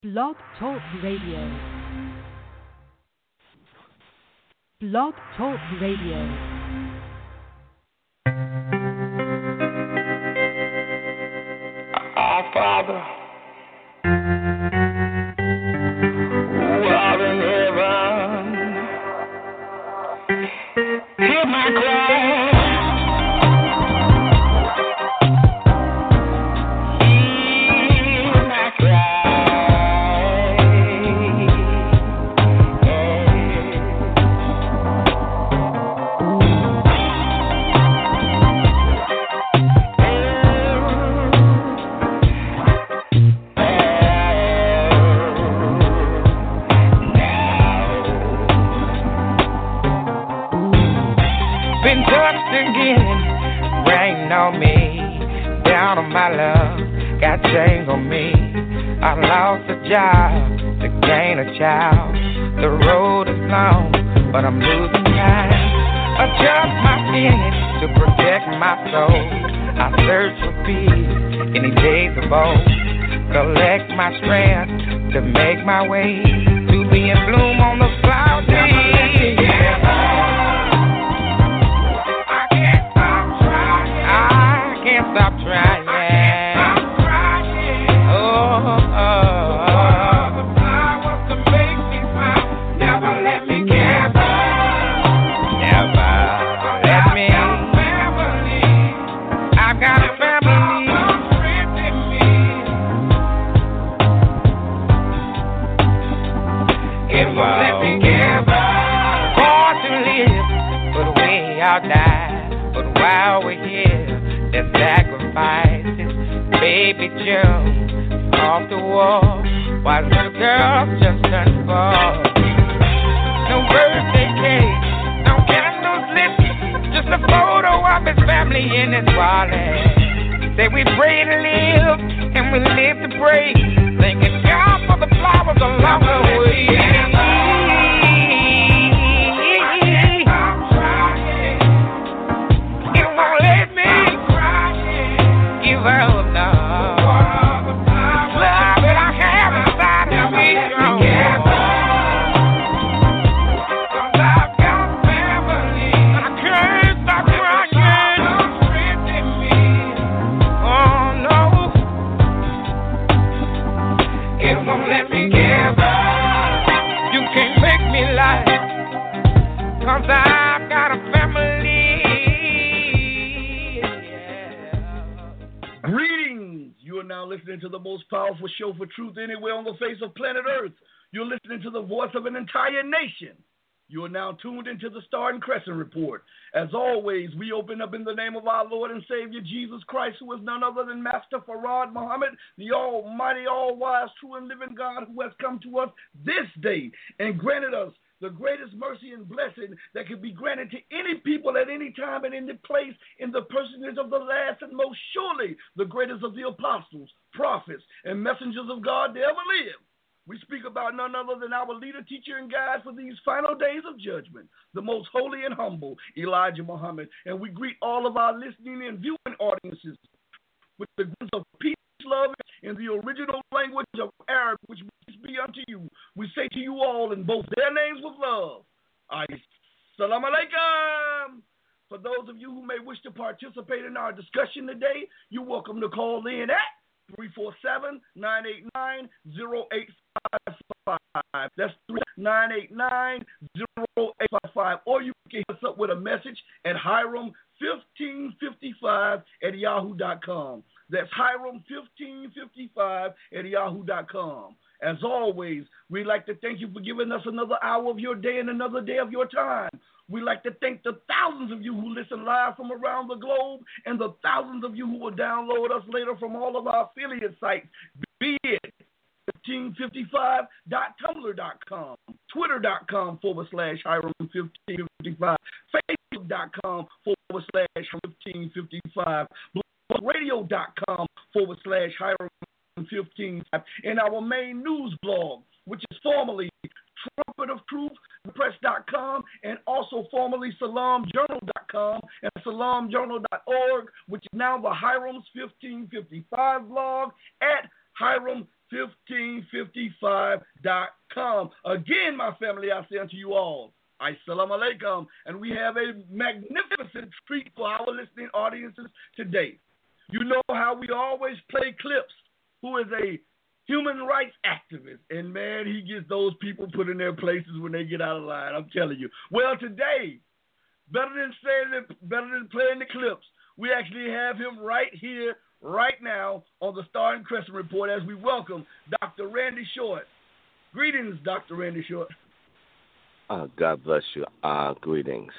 Blog Talk Radio. Blog Talk Radio. Our Father, who art in heaven, hear my cry. Got chains on me. I lost a job to gain a child. The road is long, but I'm losing time. Adjust my skin to protect my soul. I search for peace in these days of old. Collect my strength to make my way to be in bloom on the flower tree. I can't stop trying. I can't stop trying. Die, but while we're here, there's sacrifices. Baby June off the wall, while little girls just turned 4. No birthday cake, no candles lit, just a photo of his family in his wallet. Say we pray to live and we live to pray, thanking God for the flowers along the way. I've got a family. Yeah. Greetings. You are now listening to the most powerful show for truth anywhere on the face of planet Earth. You're listening to the voice of an entire nation. You are now tuned into the Star and Crescent Report. As always, we open up in the name of our Lord and Savior Jesus Christ, who is none other than Master Farad Muhammad, the almighty, all-wise, true and living God who has come to us this day and granted us the greatest mercy and blessing that can be granted to any people at any time and any place in the personage of the last and most surely the greatest of the apostles, prophets, and messengers of God to ever live. We speak about none other than our leader, teacher, and guide for these final days of judgment, the most holy and humble, Elijah Muhammad. And we greet all of our listening and viewing audiences with the greetings of peace, love, in the original language of Arabic, which be unto you. We say to you all in both their names with love, Assalamu alaikum. For those of you who may wish to participate in our discussion today, you're welcome to call in at 347-989-0855. That's 989-0855. Or you can hit us up with a message at Hiram1555@yahoo.com. That's Hiram1555@yahoo.com. As always, we'd like to thank you for giving us another hour of your day and another day of your time. We'd like to thank the thousands of you who listen live from around the globe and the thousands of you who will download us later from all of our affiliate sites, be it 1555.tumblr.com, twitter.com/Hiram1555, facebook.com/Hiram1555, radio.com/Hiram1555, and our main news blog, which is formerly Trumpet of Truth, Press.com, and also formerly SalamJournal.com and SalamJournal.org, which is now the Hiram's 1555 blog at Hiram 1555.com. Again, my family, I say unto you all, Assalamu alaikum, and we have a magnificent treat for our listening audiences today. You know how we always play Clips, who is a human rights activist, and man, he gets those people put in their places when they get out of line. I'm telling you. Well, today, better than playing the Clips, we actually have him right here, right now, on the Star and Crescent Report as we welcome Dr. Randy Short. Greetings, Dr. Randy Short. God bless you. Greetings.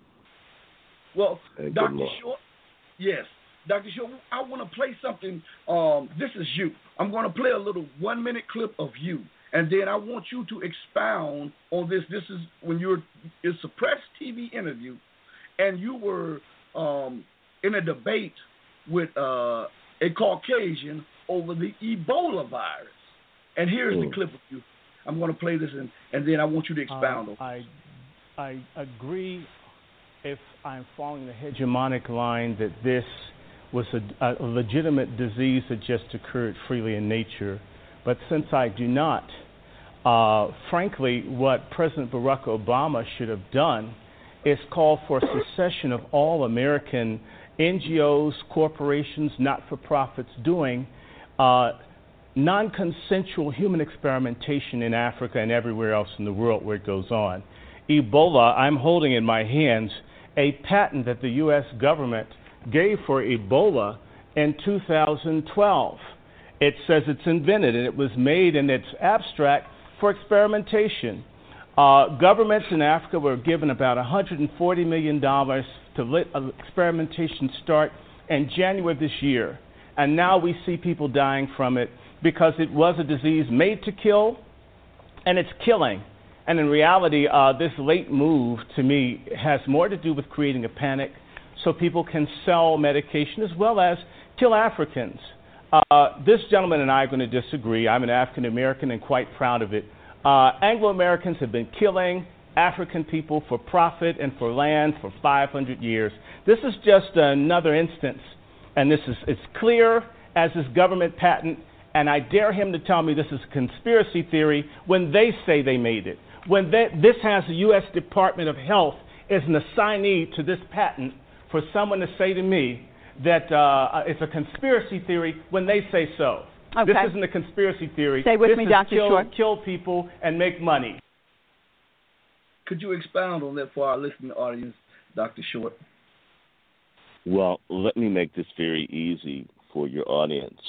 Well, Dr. Short, yes. Dr. Short, I want to play something. This is you. I'm going to play a little 1-minute clip of you, and then I want you to expound on this. This is when it's a press TV interview, and you were in a debate with a Caucasian over the Ebola virus. And here's the clip of you. I'm going to play this, and then I want you to expound on it. I agree, if I'm following the hegemonic line, that this was a legitimate disease that just occurred freely in nature. But since I do not, frankly, what President Barack Obama should have done is call for secession of all American NGOs, corporations, not-for-profits doing non-consensual human experimentation in Africa and everywhere else in the world where it goes on. Ebola, I'm holding in my hands a patent that the U.S. government gave for Ebola in 2012. It says it's invented, and it was made in its abstract for experimentation. Governments in Africa were given about $140 million to let experimentation start in January of this year. And now we see people dying from it because it was a disease made to kill, and it's killing. And in reality, this late move, to me, has more to do with creating a panic so people can sell medication as well as kill Africans. This gentleman and I are going to disagree. I'm an African American and quite proud of it. Anglo-Americans have been killing African people for profit and for land for 500 years. This is just another instance, and it's clear as this government patent, and I dare him to tell me this is a conspiracy theory when they say they made it. When this has the U.S. Department of Health as an assignee to this patent, for someone to say to me that it's a conspiracy theory when they say so. Okay. This isn't a conspiracy theory. Stay with me, Dr. Short. Kill people and make money. Could you expound on that for our listening audience, Dr. Short? Well, let me make this very easy for your audience.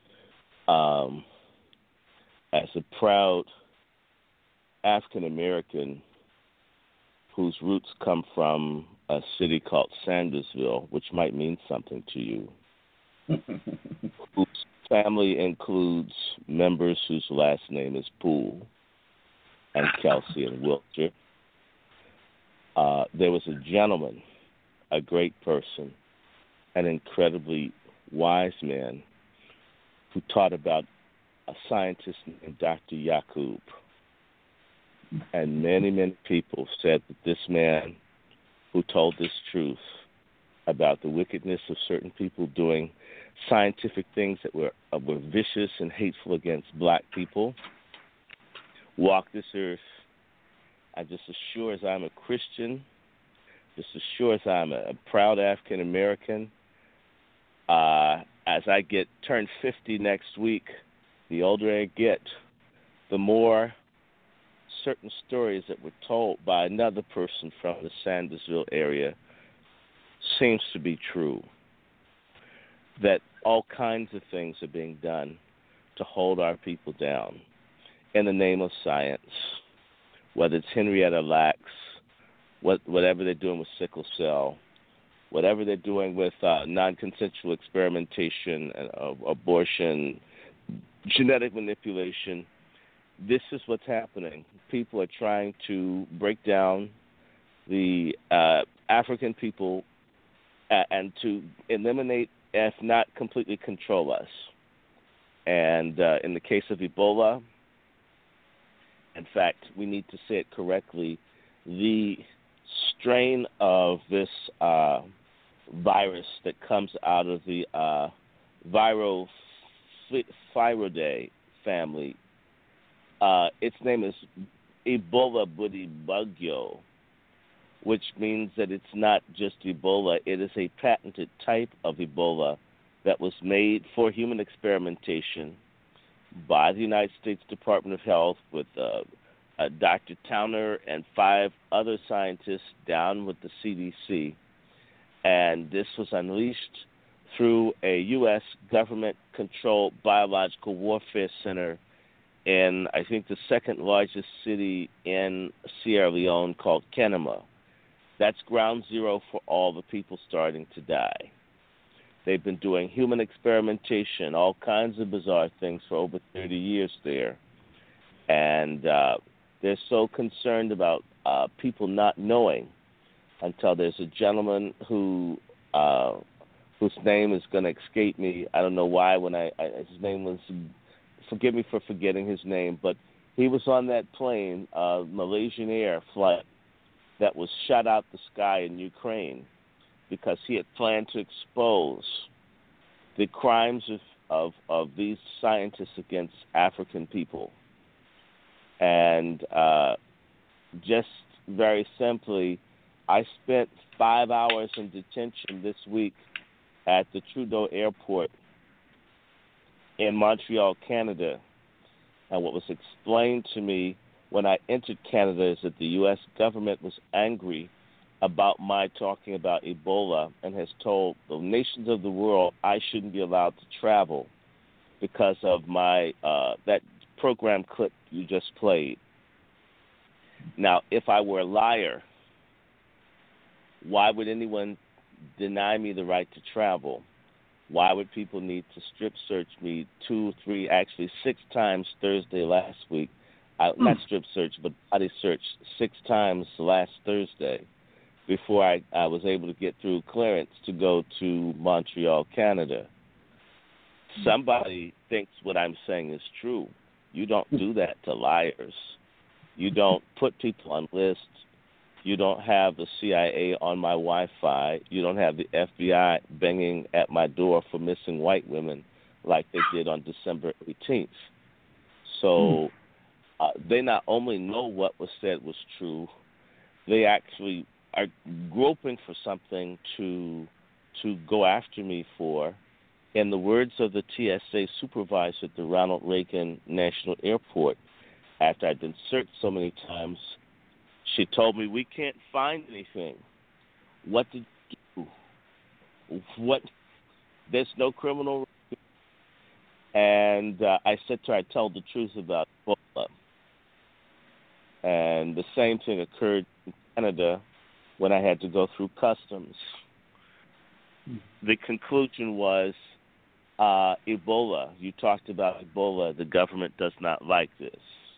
As a proud African American whose roots come from a city called Sandersville, which might mean something to you, whose family includes members whose last name is Poole and Kelsey and Wiltshire. There was a gentleman, a great person, an incredibly wise man who taught about a scientist named Dr. Yakub. And many, many people said that this man who told this truth about the wickedness of certain people doing scientific things that were vicious and hateful against black people walked this earth. And just as sure as I'm a Christian, just as sure as I'm a proud African American, as I turn 50 next week, the older I get, the more certain stories that were told by another person from the Sandersville area seems to be true. That all kinds of things are being done to hold our people down in the name of science, whether it's Henrietta Lacks, whatever they're doing with sickle cell, whatever they're doing with non-consensual experimentation, abortion, genetic manipulation. This is what's happening. People are trying to break down the African people and to eliminate, if not completely control us. And in the case of Ebola, in fact, we need to say it correctly, the strain of this virus that comes out of the viral Firaday family. Its name is Ebola Budibugyo, which means that it's not just Ebola. It is a patented type of Ebola that was made for human experimentation by the United States Department of Health with Dr. Towner and 5 other scientists down with the CDC. And this was unleashed through a U.S. government-controlled biological warfare center in, I think, the second largest city in Sierra Leone called Kenema. That's ground zero for all the people starting to die. They've been doing human experimentation, all kinds of bizarre things for over 30 years there. And they're so concerned about people not knowing until there's a gentleman whose name is going to escape me. I don't know why his name was, forgive me for forgetting his name, but he was on that plane, Malaysian Air flight, that was shot out the sky in Ukraine because he had planned to expose the crimes of these scientists against African people. And just very simply, I spent 5 hours in detention this week at the Trudeau Airport in Montreal, Canada. And what was explained to me when I entered Canada is that the U.S. government was angry about my talking about Ebola and has told the nations of the world I shouldn't be allowed to travel because of my that program clip you just played. Now, if I were a liar, why would anyone deny me the right to travel? Why would people need to strip search me 2, 3, actually 6 times Thursday last week? Not strip search, but body search 6 times last Thursday before I was able to get through clearance to go to Montreal, Canada. Somebody thinks what I'm saying is true. You don't do that to liars. You don't put people on lists. You don't have the CIA on my Wi-Fi. You don't have the FBI banging at my door for missing white women like they did on December 18th. So they not only know what was said was true, they actually are groping for something to go after me for. In the words of the TSA supervisor at the Ronald Reagan National Airport, after I'd been searched so many times, she told me, "We can't find anything. What did you do? What? There's no criminal record." And I said to her, I told the truth about Ebola. And the same thing occurred in Canada when I had to go through customs. The conclusion was Ebola. You talked about Ebola. The government does not like this.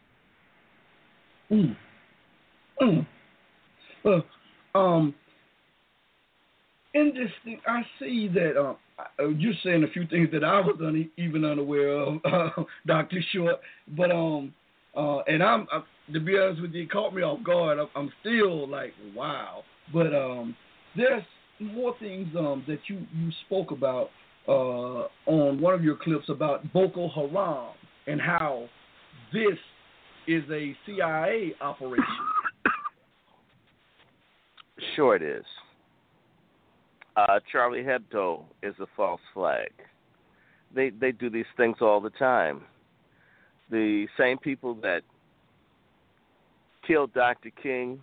In this thing, I see that you're saying a few things that I was even unaware of, Dr. Short. But and I'm to be honest with you, it caught me off guard. I'm still like, wow. But there's more things that you spoke about on one of your clips about Boko Haram and how this is a CIA operation. Sure it is. Charlie Hebdo is a false flag. They do these things all the time. The same people that killed Dr. King,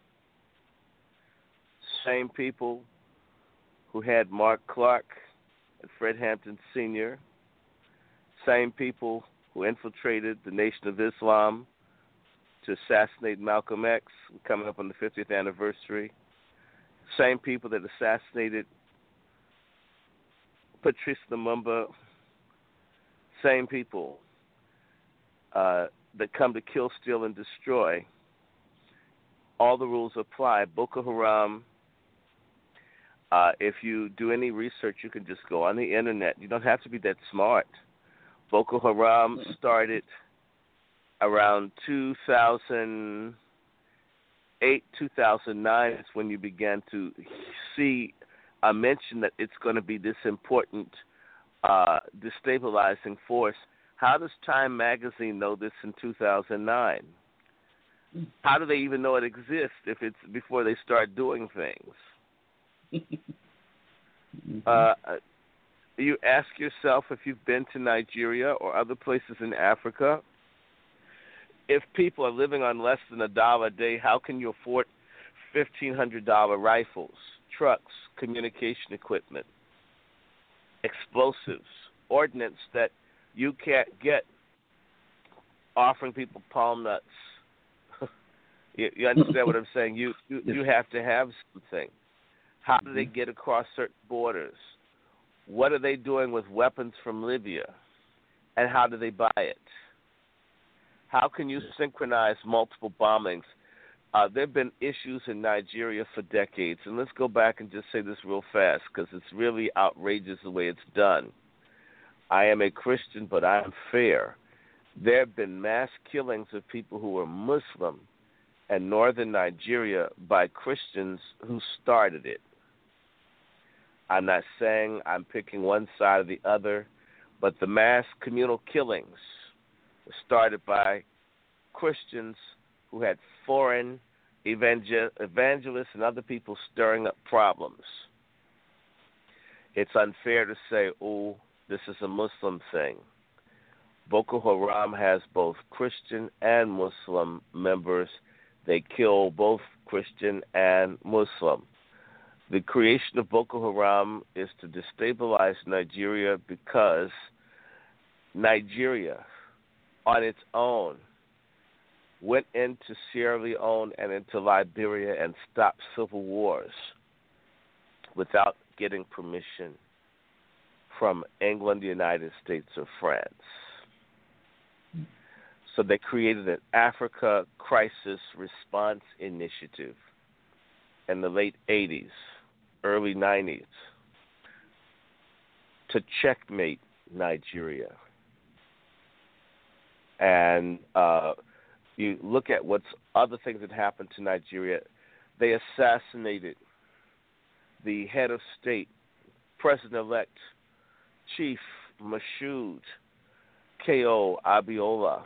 same people who had Mark Clark and Fred Hampton Sr., same people who infiltrated the Nation of Islam to assassinate Malcolm X, coming up on the 50th anniversary, same people that assassinated Patrice Lumumba, same people that come to kill, steal, and destroy. All the rules apply. Boko Haram, if you do any research, you can just go on the internet. You don't have to be that smart. Boko Haram started around 2008, 2009 is when you began to see a mention that it's going to be this important destabilizing force How does Time Magazine know this in 2009? How do they even know it exists if it's before they start doing things? You ask yourself if you've been to Nigeria or other places in Africa. If people are living on less than $1 a day, how can you afford $1,500 rifles, trucks, communication equipment, explosives, ordnance that you can't get, offering people palm nuts? You understand what I'm saying? You have to have something. How do they get across certain borders? What are they doing with weapons from Libya? And how do they buy it? How can you synchronize multiple bombings? There have been issues in Nigeria for decades. And let's go back and just say this real fast because it's really outrageous the way it's done. I am a Christian, but I am fair. There have been mass killings of people who were Muslim in northern Nigeria by Christians who started it. I'm not saying I'm picking one side or the other, but the mass communal killings were started by Christians who had foreign evangelists and other people stirring up problems. It's unfair to say, oh, this is a Muslim thing. Boko Haram has both Christian and Muslim members. They kill both Christian and Muslim. The creation of Boko Haram is to destabilize Nigeria because Nigeria, on its own, went into Sierra Leone and into Liberia and stopped civil wars without getting permission from England, the United States, or France. So they created an Africa Crisis Response Initiative in the late 80s, early 90s, to checkmate Nigeria. And you look at what's other things that happened to Nigeria. They assassinated the head of state, President-elect Chief Mashoud K.O. Abiola.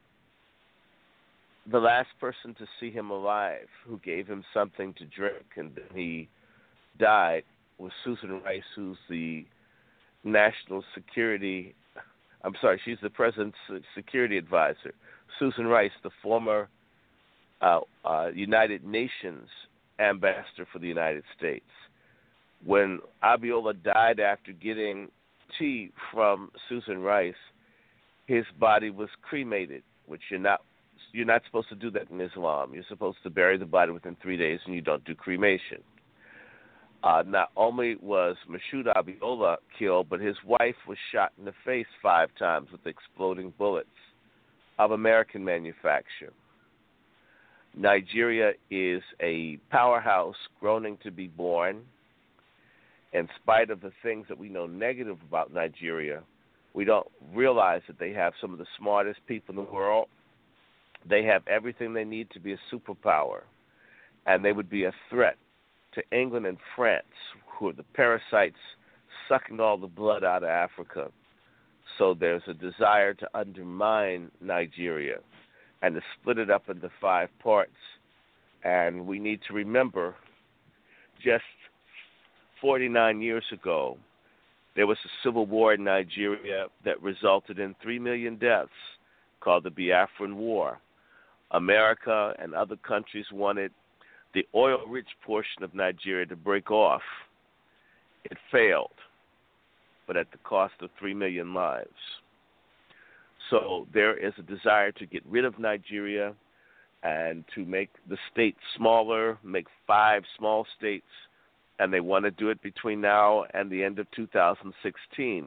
The last person to see him alive, who gave him something to drink, and then he died, was Susan Rice, who's the national security. She's the president's security advisor. Susan Rice, the former United Nations ambassador for the United States. When Abiola died after getting tea from Susan Rice, his body was cremated, which you're not supposed to do that in Islam. You're supposed to bury the body within 3 days, and you don't do cremation. Not only was Mashoud Abiola killed, but his wife was shot in the face 5 times with exploding bullets of American manufacture. Nigeria is a powerhouse groaning to be born. In spite of the things that we know negative about Nigeria, we don't realize that they have some of the smartest people in the world. They have everything they need to be a superpower, and they would be a threat to England and France, who are the parasites sucking all the blood out of Africa. So there's a desire to undermine Nigeria and to split it up into 5 parts. And we need to remember, just 49 years ago, there was a civil war in Nigeria that resulted in 3 million deaths, called the Biafran War. America and other countries wanted the oil-rich portion of Nigeria to break off. It failed, but at the cost of 3 million lives. So there is a desire to get rid of Nigeria and to make the state smaller, make 5 small states, and they want to do it between now and the end of 2016.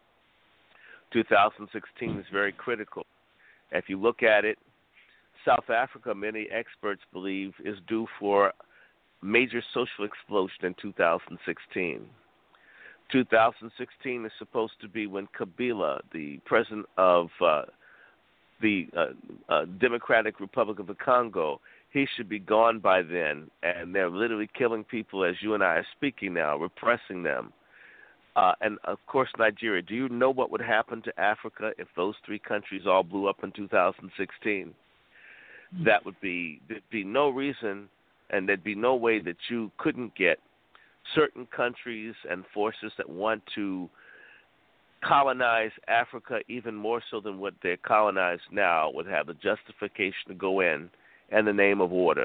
2016 is very critical. If you look at it, South Africa, many experts believe, is due for major social explosion in 2016. 2016 is supposed to be when Kabila, the president of the Democratic Republic of the Congo, he should be gone by then, and they're literally killing people as you and I are speaking now, repressing them. and of course Nigeria. Do you know what would happen to Africa if those three countries all blew up in 2016? That would be, there'd be no reason, and there'd be no way that you couldn't get certain countries and forces that want to colonize Africa even more so than what they're colonized now would have the justification to go in the name of order.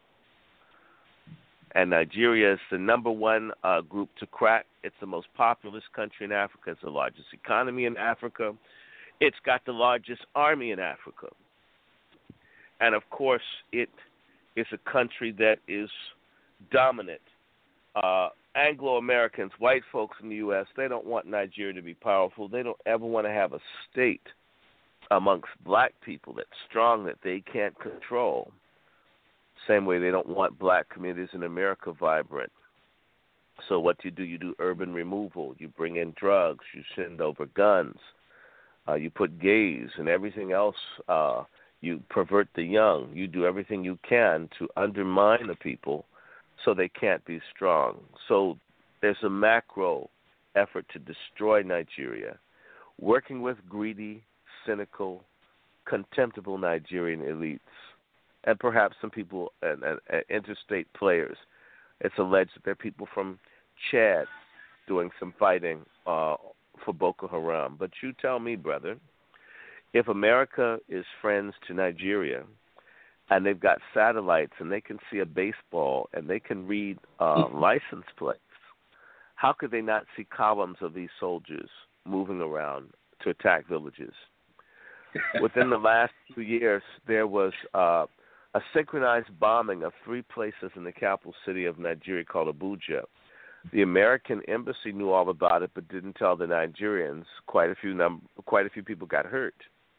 And Nigeria is the number one group to crack. It's the most populous country in Africa. It's the largest economy in Africa. It's got the largest army in Africa. And, of course, it is a country that is dominant. Anglo-Americans, white folks in the U.S., they don't want Nigeria to be powerful. They don't ever want to have a state amongst black people that's strong that they can't control. Same way they don't want black communities in America vibrant. So what do? You do urban removal. You bring in drugs. You send over guns. You put gays and everything else. You pervert the young. You do everything you can to undermine the people so they can't be strong. So there's a macro effort to destroy Nigeria, working with greedy, cynical, contemptible Nigerian elites, and perhaps some people and interstate players. It's alleged that there are people from Chad doing some fighting for Boko Haram. But you tell me, brother, if America is friends to Nigeria and they've got satellites and they can see a baseball and they can read license plates, how could they not see columns of these soldiers moving around to attack villages? Within the last 2 years, there was a synchronized bombing of 3 places in the capital city of Nigeria called Abuja. The American embassy knew all about it, but didn't tell the Nigerians. Quite a few people got hurt.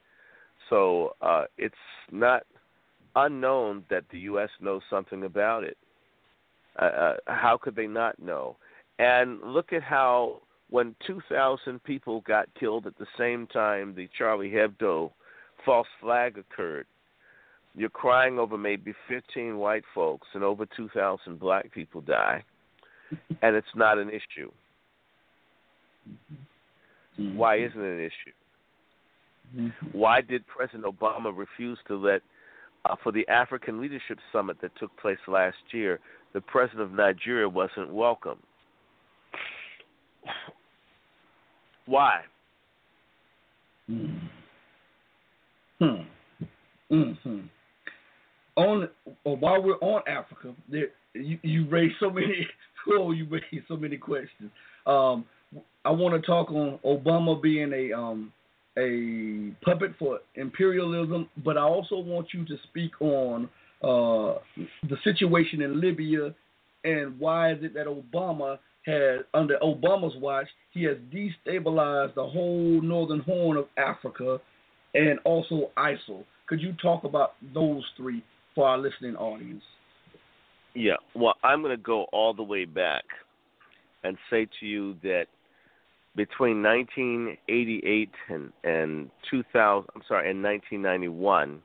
So it's not unknown that the U.S. knows something about it. How could they not know? And look at how when 2,000 people got killed at the same time the Charlie Hebdo false flag occurred, you're crying over maybe 15 white folks and over 2,000 black people die, and it's not an issue. Why isn't it an issue? Why did President Obama refuse to let, for the African Leadership Summit that took place last year, the president of Nigeria wasn't welcome? Why? While we're on Africa, you raised so many. You raised so many questions. I want to talk on Obama being a puppet for imperialism, but I also want you to speak on the situation in Libya and why is it that Obama had, under Obama's watch, he has destabilized the whole northern horn of Africa and also ISIL. Could you talk about those three for our listening audience? Yeah, well, I'm going to go all the way back and say to you that between 1988 and 1991,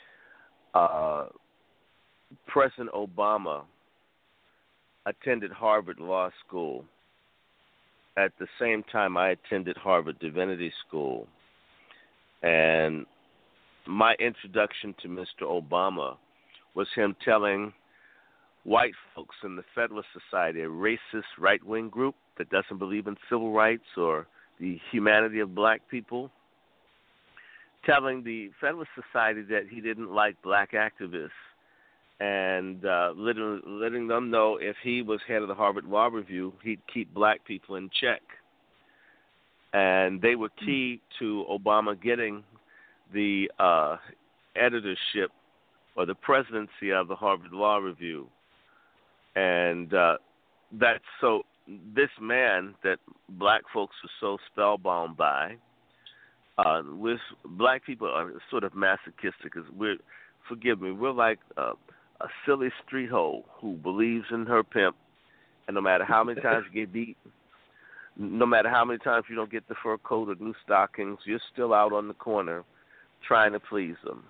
President Obama attended Harvard Law School. At the same time, I attended Harvard Divinity School. And my introduction to Mr. Obama was him telling white folks in the Federalist Society, a racist right-wing group that doesn't believe in civil rights or the humanity of black people, telling the Federalist Society that he didn't like black activists and letting them know if he was head of the Harvard Law Review, he'd keep black people in check. And they were key to Obama getting the editorship or the presidency of the Harvard Law Review. And that's so this man that black folks are so spellbound by, with black people are sort of masochistic. We're like a silly street hoe who believes in her pimp, and no matter how many times you get beat, no matter how many times you don't get the fur coat or new stockings, you're still out on the corner trying to please them.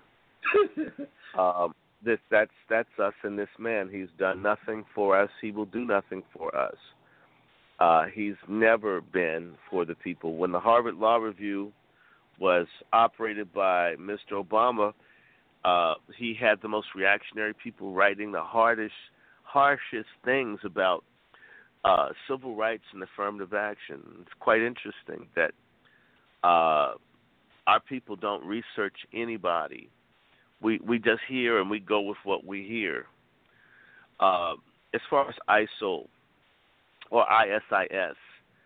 That's us and this man. He's done nothing for us. He will do nothing for us. He's never been for the people. When the Harvard Law Review was operated by Mr. Obama, he had the most reactionary people writing the harshest things about civil rights and affirmative action. It's quite interesting that our people don't research anybody. We just hear and we go with what we hear. As far as ISIL or ISIS,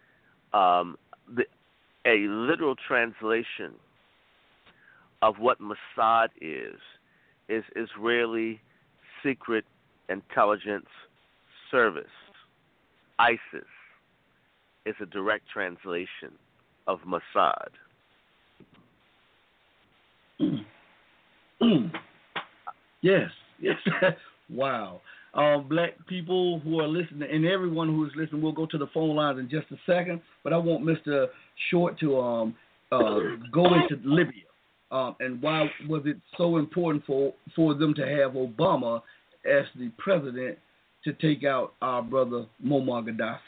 a literal translation of what Mossad is Israeli Secret Intelligence Service. ISIS is a direct translation of Mossad. Yes. Wow. Black people who are listening, and everyone who is listening, we'll go to the phone lines in just a second. But I want Mr. Short to go into Libya. And why was it so important for them to have Obama as the president to take out our brother Muammar Gaddafi?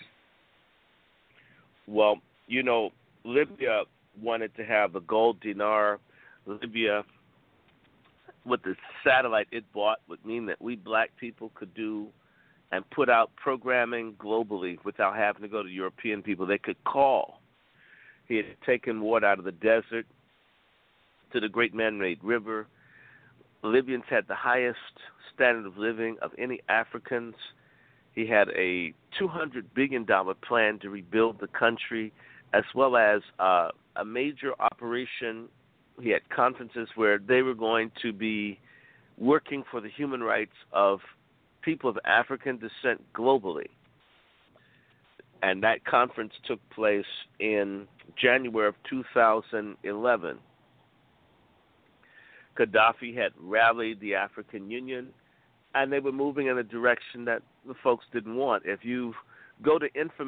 Well, Libya wanted to have the gold dinar. Libya, with the satellite it bought, would mean that we black people could do and put out programming globally without having to go to European people. They could call. He had taken water out of the desert to the great man-made river. Libyans had the highest standard of living of any Africans. He had a $200 billion plan to rebuild the country, as well as a major operation. He had conferences where they were going to be working for the human rights of people of African descent globally. And that conference took place in January of 2011. Gaddafi had rallied the African Union, and they were moving in a direction that the folks didn't want. If you go to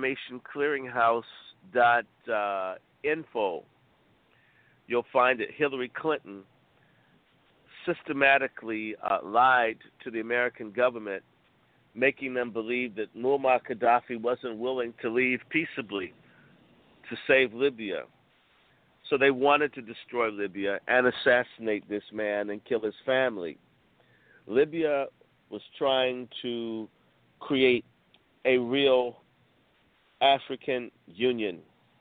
informationclearinghouse.info, you'll find that Hillary Clinton systematically lied to the American government, making them believe that Muammar Gaddafi wasn't willing to leave peaceably to save Libya. So they wanted to destroy Libya and assassinate this man and kill his family. Libya was trying to create a real African Union.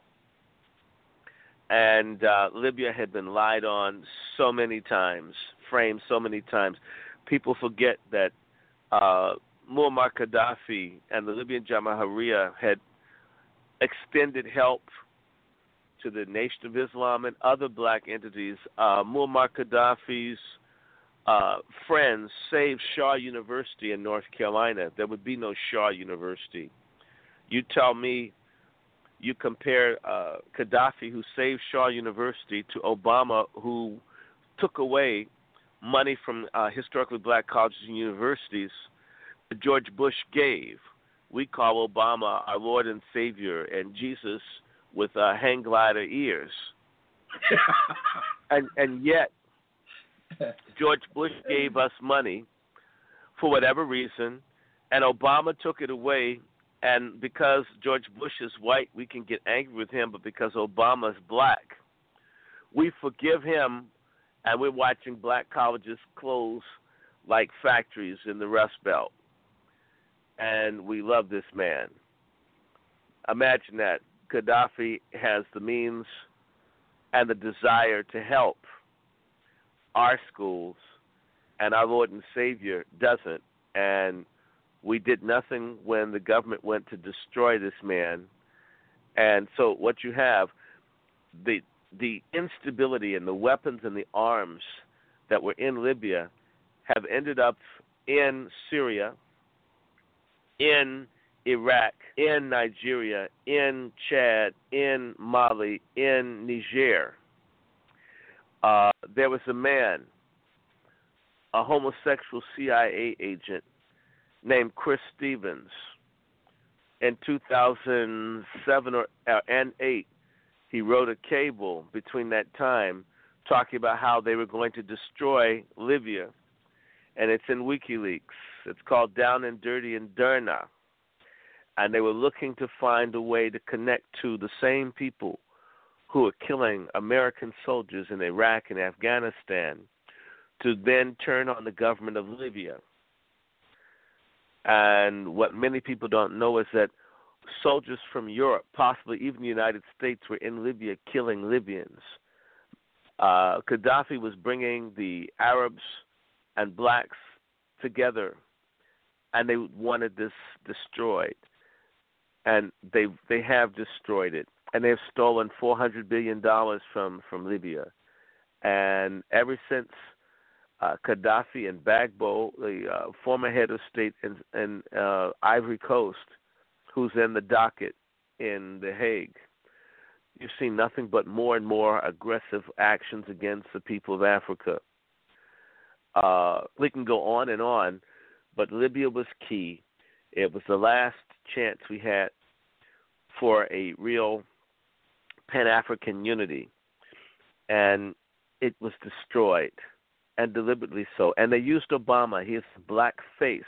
And Libya had been lied on so many times, framed so many times. People forget that Muammar Gaddafi and the Libyan Jamahiriya had extended help to the Nation of Islam and other black entities. Muammar Gaddafi's friends saved Shaw University in North Carolina. There would be no Shaw University. You tell me, you compare Gaddafi, who saved Shaw University, to Obama, who took away money from historically black colleges and universities that George Bush gave. We call Obama our Lord and Savior, and Jesus with hang glider ears. and yet, George Bush gave us money for whatever reason, and Obama took it away. And because George Bush is white, we can get angry with him, but because Obama is black, we forgive him, and we're watching black colleges close like factories in the Rust Belt. And we love this man. Imagine that. Gaddafi has the means and the desire to help our schools, and our Lord and Savior doesn't. And we did nothing when the government went to destroy this man. And so what you have, the instability and the weapons and the arms that were in Libya have ended up in Syria, in Iraq, in Nigeria, in Chad, in Mali, in Niger. There was a man, a homosexual CIA agent named Chris Stevens. In 2007 and 8, he wrote a cable between that time talking about how they were going to destroy Libya, and it's in WikiLeaks. It's called Down and Dirty in Derna. And they were looking to find a way to connect to the same people who are killing American soldiers in Iraq and Afghanistan to then turn on the government of Libya. And what many people don't know is that soldiers from Europe, possibly even the United States, were in Libya killing Libyans. Gaddafi was bringing the Arabs and blacks together, and they wanted this destroyed. And they have destroyed it. And they've stolen $400 billion from Libya. And ever since Gaddafi and Gbagbo, the former head of state in Ivory Coast, who's in the docket in The Hague, you've seen nothing but more and more aggressive actions against the people of Africa. We can go on, but Libya was key. It was the last chance we had for a real Pan-African unity, and it was destroyed, and deliberately so. And they used Obama, his black face,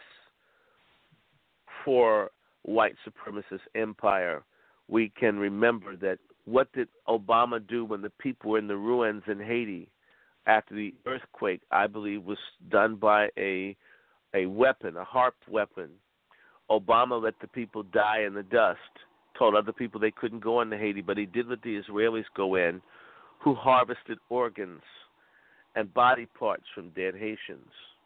for white supremacist empire. We can remember that. What did Obama do when the people were in the ruins in Haiti after the earthquake? I believe was done by a weapon, a harped weapon. Obama let the people die in the dust, told other people they couldn't go into Haiti, but he did let the Israelis go in, who harvested organs and body parts from dead Haitians.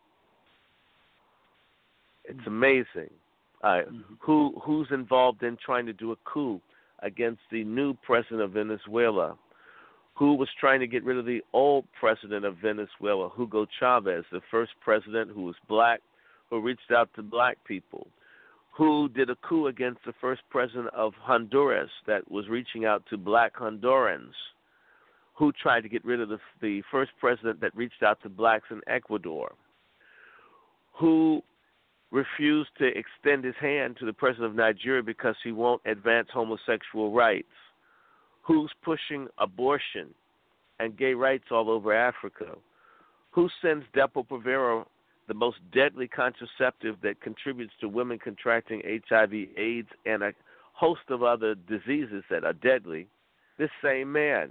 It's amazing. Who's involved in trying to do a coup against the new president of Venezuela, who was trying to get rid of the old president of Venezuela, Hugo Chavez, the first president who was black, who reached out to black people, who did a coup against the first president of Honduras that was reaching out to black Hondurans, who tried to get rid of the first president that reached out to blacks in Ecuador, who refused to extend his hand to the president of Nigeria because he won't advance homosexual rights, who's pushing abortion and gay rights all over Africa, who sends Depo-Provera, the most deadly contraceptive that contributes to women contracting HIV, AIDS, and a host of other diseases that are deadly, the same man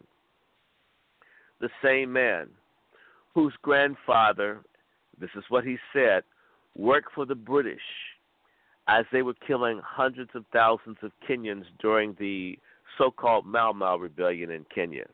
whose grandfather, this is what he said, worked for the British as they were killing hundreds of thousands of Kenyans during the so-called Mau Mau rebellion in Kenya.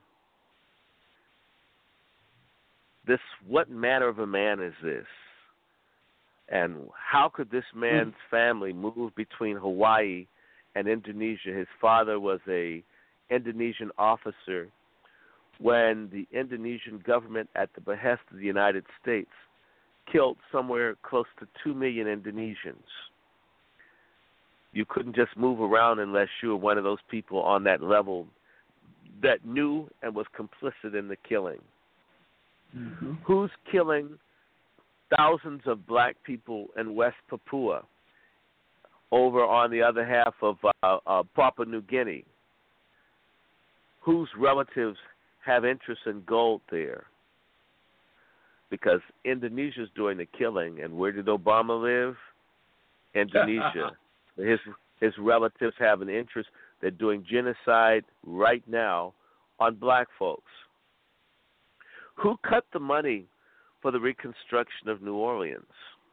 What manner of a man is this? And how could this man's family move between Hawaii and Indonesia? His father was an Indonesian officer when the Indonesian government, at the behest of the United States, killed somewhere close to 2 million Indonesians. You couldn't just move around unless you were one of those people on that level that knew and was complicit in the killing. Mm-hmm. Who's killing thousands of black people in West Papua over on the other half of Papua New Guinea? Whose relatives have interest in gold there? Because Indonesia's doing the killing, and where did Obama live? Indonesia. His relatives have an interest. They're doing genocide right now on black folks. Who cut the money for the reconstruction of New Orleans?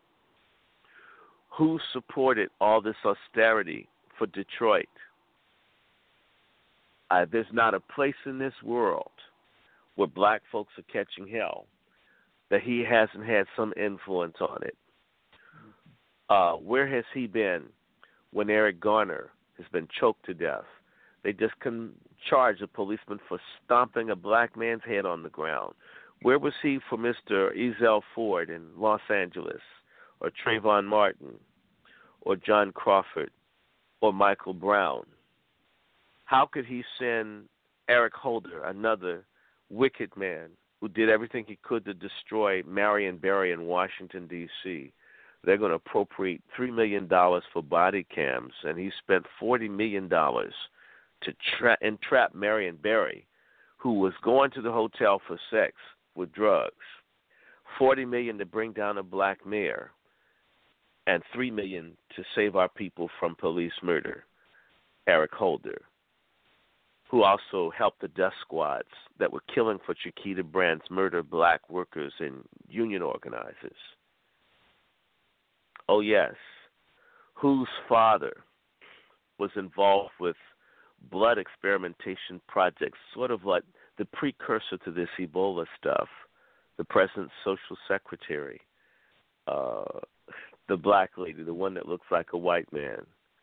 Who supported all this austerity for Detroit? There's not a place in this world where black folks are catching hell that he hasn't had some influence on it. Where has he been when Eric Garner has been choked to death? They just can charge a policeman for stomping a black man's head on the ground. Where was he for Mr. Ezell Ford in Los Angeles, or Trayvon Martin, or John Crawford, or Michael Brown? How could he send Eric Holder, another wicked man who did everything he could to destroy Marion Barry in Washington, D.C.? They're going to appropriate $3 million for body cams, and he spent $40 million to entrap Marion Barry, who was going to the hotel for sex with drugs. $40 million to bring down a black mayor. and $3 million to save our people from police murder, Eric Holder, who also helped the death squads that were killing for Chiquita Brand's murder black workers and union organizers. Oh, yes, whose father was involved with blood experimentation projects, sort of like the precursor to this Ebola stuff, the president's social secretary, the black lady, the one that looks like a white man.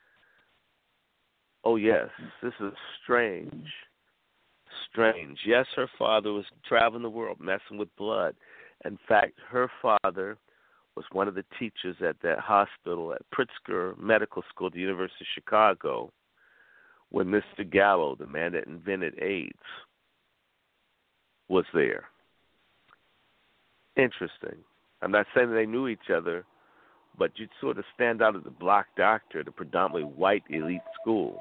Oh, yes, this is strange. Strange. Yes, her father was traveling the world messing with blood. In fact, her father was one of the teachers at that hospital at Pritzker Medical School at the University of Chicago when Mr. Gallo, the man that invented AIDS, was there. Interesting. I'm not saying they knew each other, but you'd sort of stand out as the black doctor at a predominantly white elite school.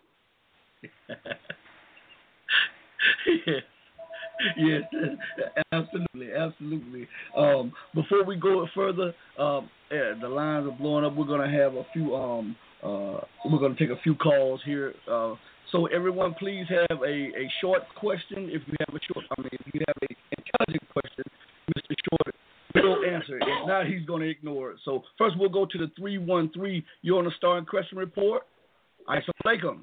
Yes, absolutely. Before we go further, the lines are blowing up. We're gonna have a few. We're gonna take a few calls here. So everyone, please have a short question. If you have if you have an intelligent question, Mr. Short will answer. If not, he's gonna ignore it. So first, we'll go to the 313. You're on the Star and Crescent Report. Assalamu alaikum.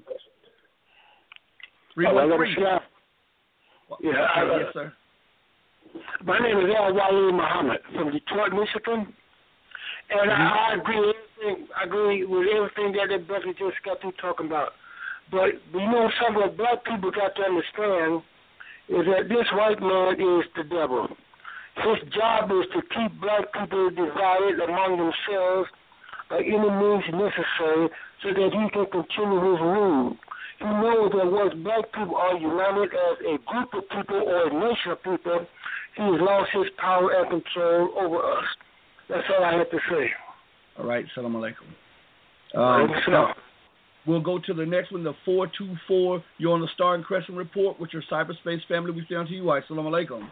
313. Yeah, yes, sir. My name is Al-Wali Muhammad from Detroit, Michigan, and I agree with everything that brother just got through talking about. But something that black people got to understand is that this white man is the devil. His job is to keep black people divided among themselves by any means necessary so that he can continue his rule. He knows that once black people are united as a group of people or a nation of people, he has lost his power and control over us. That's all I have to say. All right, Assalamu alaikum. We'll go to the next one, the 424. You're on the Star and Crescent Report with your cyberspace family. We stand to you. Assalamu alaikum.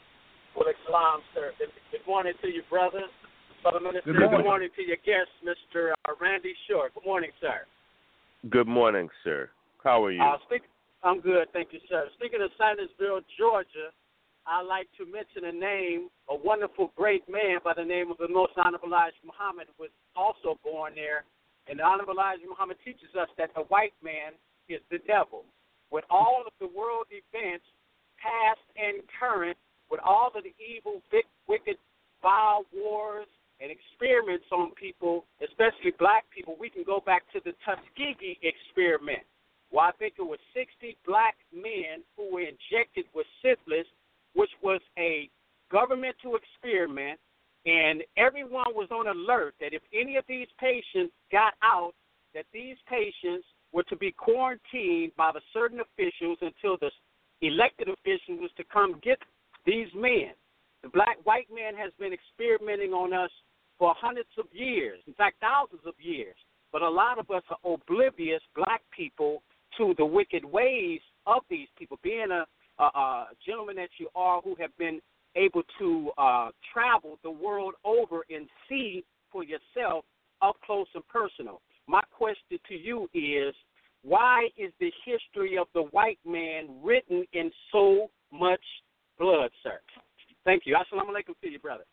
Salam, sir. Good morning to you, brother. Minister. Good morning to your guest, Mr. Randy Short. Good morning, sir. Good morning, sir. How are you? I'm good, thank you, sir. Speaking of Sandersville, Georgia, I'd like to mention a name, a wonderful, great man by the name of the Most Honorable Elijah Muhammad, who was also born there. And the Honorable Elijah Muhammad teaches us that the white man is the devil. With all of the world events, past and current, with all of the evil, wicked, vile wars and experiments on people, especially black people, we can go back to the Tuskegee experiment. Well, I think it was 60 black men who were injected with syphilis, which was a governmental experiment, and everyone was on alert that if any of these patients got out, that these patients were to be quarantined by the certain officials until the elected official was to come get these men. The white man has been experimenting on us for hundreds of years, in fact, thousands of years. But a lot of us are oblivious, black people, to the wicked ways of these people. Being a gentleman that you are who have been able to travel the world over and see for yourself up close and personal. My question to you is, why is the history of the white man written in so much blood, sir? Thank you. Assalamu alaikum to you, brother.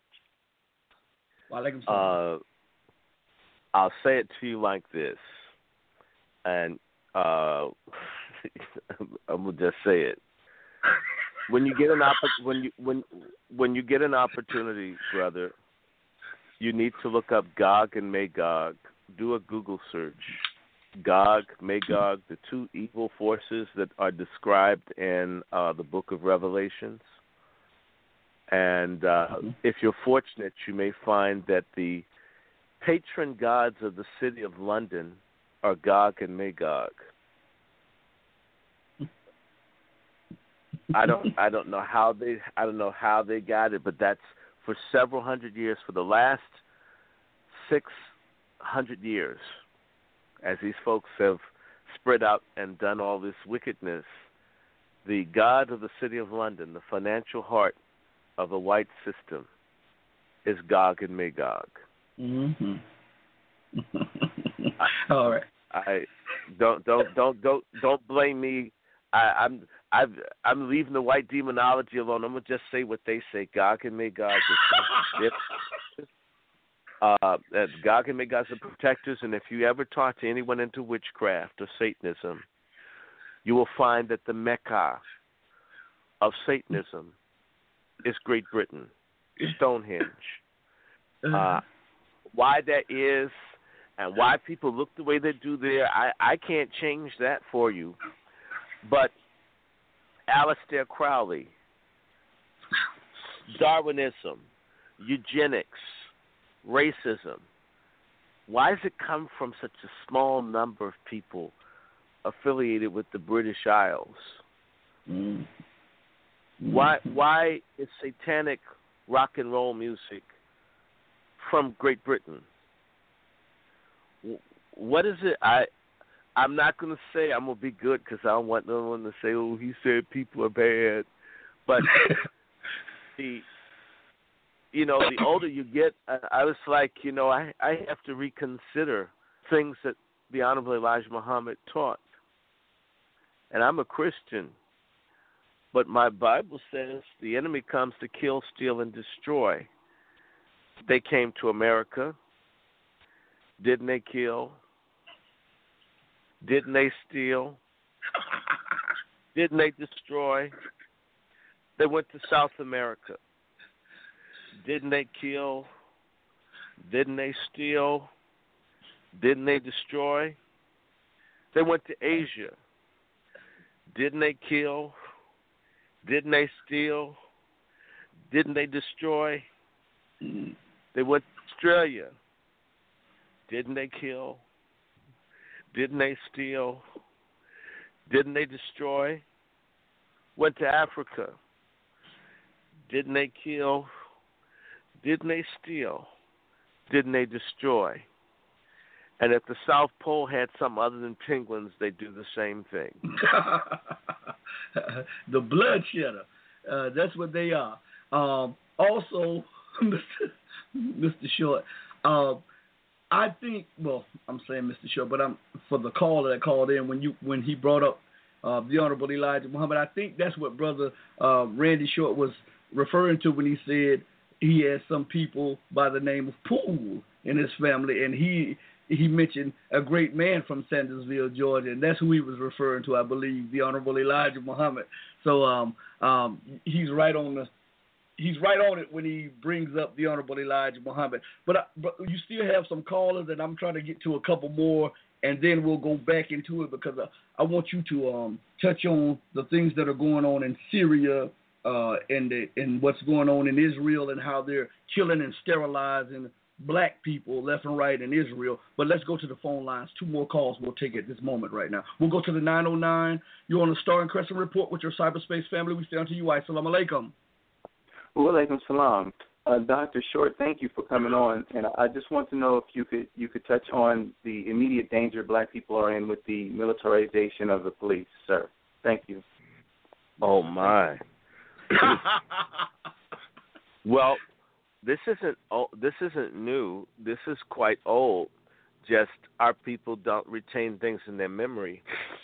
I'll say it to you like this, and I'm gonna just say it. When you get when you get an opportunity, brother, you need to look up Gog and Magog. Do a Google search. Gog, Magog, the two evil forces that are described in the Book of Revelations. And if you're fortunate, you may find that the patron gods of the city of London are Gog and Magog. I don't know how they got it, but that's for several hundred years, for the last 600 years, as these folks have spread out and done all this wickedness. The god of the city of London, the financial heart of the white system, is Gog and Magog. Mm-hmm. All right. I don't blame me. I'm leaving the white demonology alone. I'm gonna just say what they say. God can make gods. That God can make gods the protectors. And if you ever talk to anyone into witchcraft or Satanism, you will find that the Mecca of Satanism is Great Britain, Stonehenge. Why that is and why people look the way they do there, I can't change that for you. But Aleister Crowley, Darwinism, eugenics, racism, why does it come from such a small number of people affiliated with the British Isles? Why is satanic rock and roll music from Great Britain? What is it? I'm not going to say I'm going to be good because I don't want no one to say, oh, he said people are bad. But the older you get, I was like, I have to reconsider things that the Honorable Elijah Muhammad taught. And I'm a Christian. But my Bible says the enemy comes to kill, steal, and destroy. They came to America. Didn't they kill? Didn't they steal? Didn't they destroy? They went to South America. Didn't they kill? Didn't they steal? Didn't they destroy? They went to Asia. Didn't they kill? Didn't they steal? Didn't they destroy? They went to Australia. Didn't they kill? Didn't they steal? Didn't they destroy? Went to Africa. Didn't they kill? Didn't they steal? Didn't they destroy? And if the South Pole had something other than penguins, they do the same thing. The bloodshedder. That's what they are. Also, Mr. Short, I think, well, I'm saying Mr. Short, but I'm for the caller that called in when he brought up the Honorable Elijah Muhammad. I think that's what Brother Randy Short was referring to when he said he had some people by the name of Poole in his family, and he mentioned a great man from Sandersville, Georgia, and that's who he was referring to, I believe, the Honorable Elijah Muhammad. So he's right on it when he brings up the Honorable Elijah Muhammad. But you still have some callers, and I'm trying to get to a couple more, and then we'll go back into it because I want you to touch on the things that are going on in Syria and what's going on in Israel and how they're killing and sterilizing black people left and right in Israel. But let's go to the phone lines. 2 more calls we'll take at this moment right now. We'll go to the 909. You're on the Star and Crescent Report with your cyberspace family. We stay on to you. Assalamu alaikum. Wa alaikum salam. Dr. Short, thank you for coming on. And I just want to know if you could touch on the immediate danger black people are in with the militarization of the police, sir. Thank you. Oh, my. Well, this isn't new. This is quite old. Just our people don't retain things in their memory.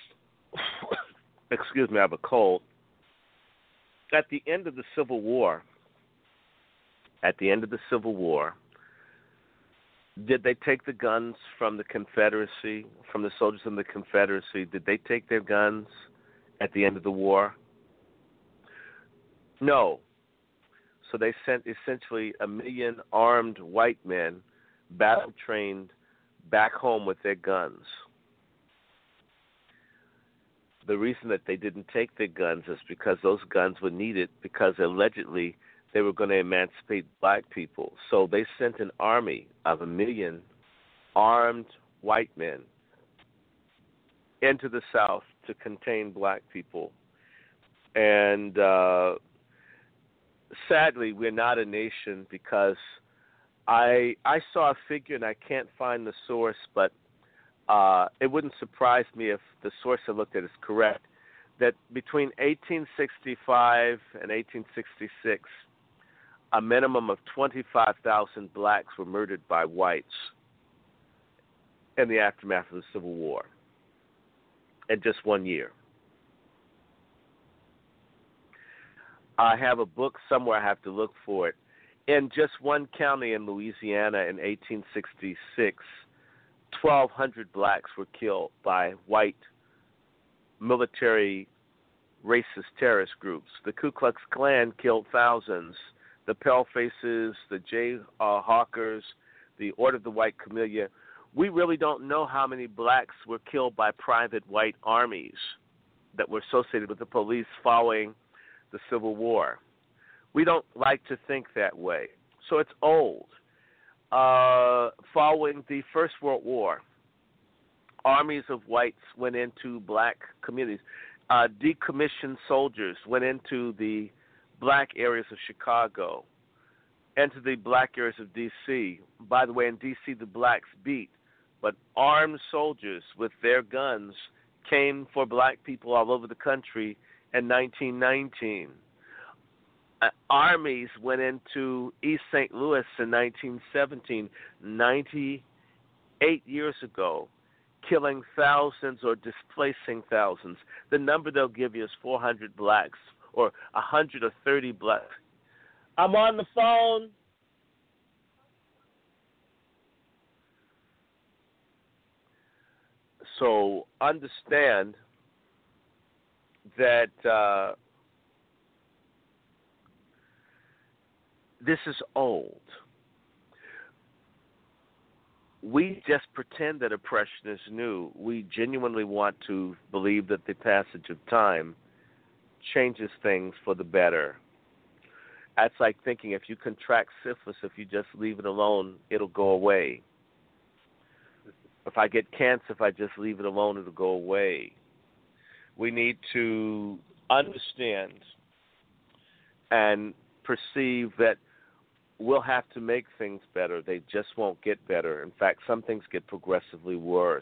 Excuse me, I have a cold. At the end of the Civil War, did they take the guns from the Confederacy, from the soldiers in the Confederacy? Did they take their guns at the end of the war? No. So they sent essentially 1 million armed white men, battle-trained, back home with their guns. The reason that they didn't take their guns is because those guns were needed because allegedly they were going to emancipate black people. So they sent an army of 1 million armed white men into the South to contain black people. And sadly, we're not a nation because I saw a figure, and I can't find the source, but it wouldn't surprise me if the source I looked at is correct, that between 1865 and 1866, a minimum of 25,000 blacks were murdered by whites. in the aftermath of the Civil War in just 1 year. I have a book somewhere, I have to look for it. In just one county in Louisiana in 1866, 1,200 blacks were killed by white military racist terrorist groups. The Ku Klux Klan killed thousands. The Palefaces, the Jayhawkers, the Order of the White Camellia. We really don't know how many blacks were killed by private white armies that were associated with the police following the Civil War. We don't like to think that way. So it's old. Following the First World War, armies of whites went into black communities. Decommissioned soldiers went into the black areas of Chicago, into the black areas of D.C. By the way, in D.C. the blacks beat, but armed soldiers with their guns came for black people all over the country in 1919. Armies went into East St. Louis in 1917, 98 years ago, killing thousands or displacing thousands. The number they'll give you is 400 blacks or 130 blacks. I'm on the phone. So understand that this is old. We just pretend that oppression is new. We genuinely want to believe that the passage of time changes things for the better. That's like thinking if you contract syphilis, if you just leave it alone, it'll go away. If I get cancer, if I just leave it alone, it'll go away. We need to understand and perceive that we'll have to make things better. They just won't get better. In fact, some things get progressively worse.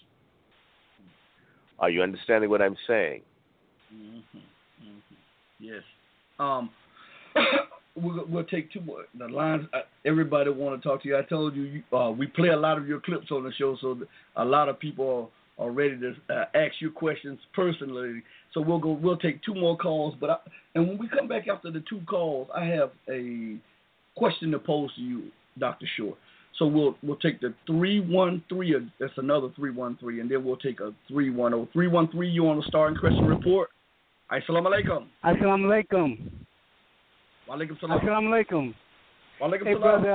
Are you understanding what I'm saying? Mm-hmm. Mm-hmm. Yes. We'll take two more. The lines. Everybody want to talk to you. I told you, we play a lot of your clips on the show, so a lot of people are ready to ask you questions personally. So we'll take two more calls. And when we come back after the two calls, I have a question to pose to you, Dr. Short. So we'll take the 313. That's another 313, and then we'll take a 310. 313. You on the Star and Crescent Report? Assalamu alaikum. Assalamu alaikum. Walaikum salam. Assalamu alaikum. Walaikum hey, salam.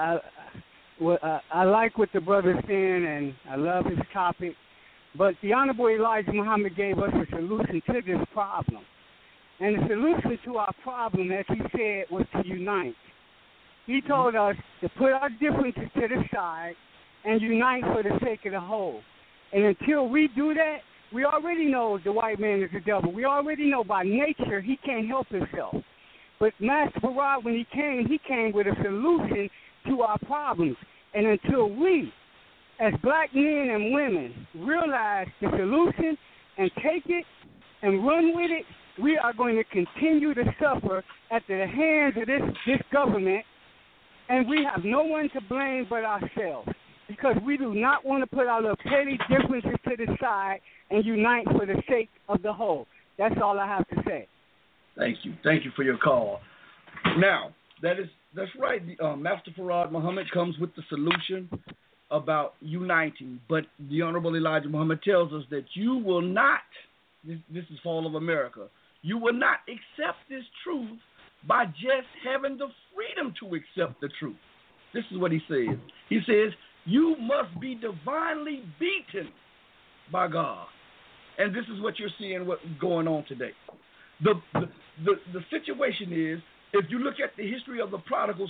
brother, I like what the brother's saying, and I love his topic. But the Honorable Elijah Muhammad gave us a solution to this problem. And the solution to our problem, as he said, was to unite. He told us to put our differences to the side and unite for the sake of the whole. And until we do that, we already know the white man is the devil. We already know by nature he can't help himself. But Master Farad, when he came with a solution to our problems. And until we, as black men and women, realize the solution and take it and run with it, we are going to continue to suffer at the hands of this government, and we have no one to blame but ourselves, because we do not want to put our little petty differences to the side and unite for the sake of the whole. That's all I have to say. Thank you. Thank you for your call. Now, that's right. Master Farad Muhammad comes with the solution about uniting, but the Honorable Elijah Muhammad tells us that you will not, this is Fall of America, you will not accept this truth by just having the freedom to accept the truth. This is what he says. He says, you must be divinely beaten by God. And this is what you're seeing what's going on today. The situation is, if you look at the history of the prodigal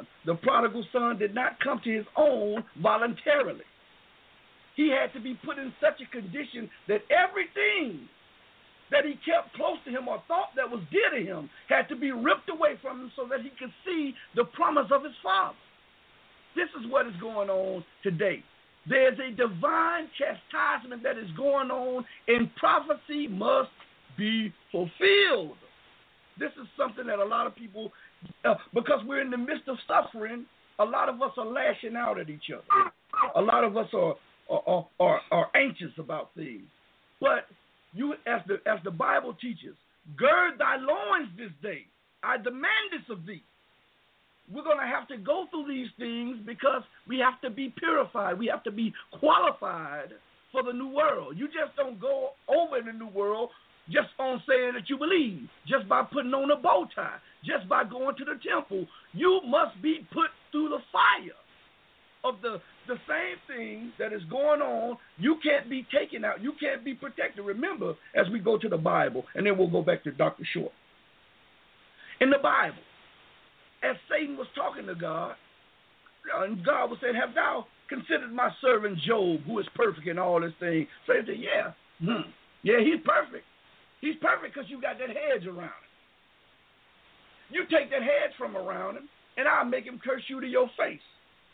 son did not come to his own voluntarily. He had to be put in such a condition that everything that he kept close to him or thought that was dear to him had to be ripped away from him so that he could see the promise of his father. This is what is going on today. There's a divine chastisement that is going on, and prophecy must be fulfilled. This is something that a lot of people, because we're in the midst of suffering, a lot of us are lashing out at each other. A lot of us are or anxious about things. But you, as the Bible teaches, gird thy loins this day. I demand this of thee. We're going to have to go through these things because we have to be purified. We have to be qualified for the new world. You just don't go over in the new world just on saying that you believe, just by putting on a bow tie, just by going to the temple. You must be put through the fire of the same thing that is going on. You can't be taken out. You can't be protected. Remember, as we go to the Bible, and then we'll go back to Dr. Short. In the Bible, as Satan was talking to God, and God was saying, have thou considered my servant Job, who is perfect in all his things? So he said, yeah, he's perfect. He's perfect because you got that hedge around him. You take that hedge from around him, and I'll make him curse you to your face.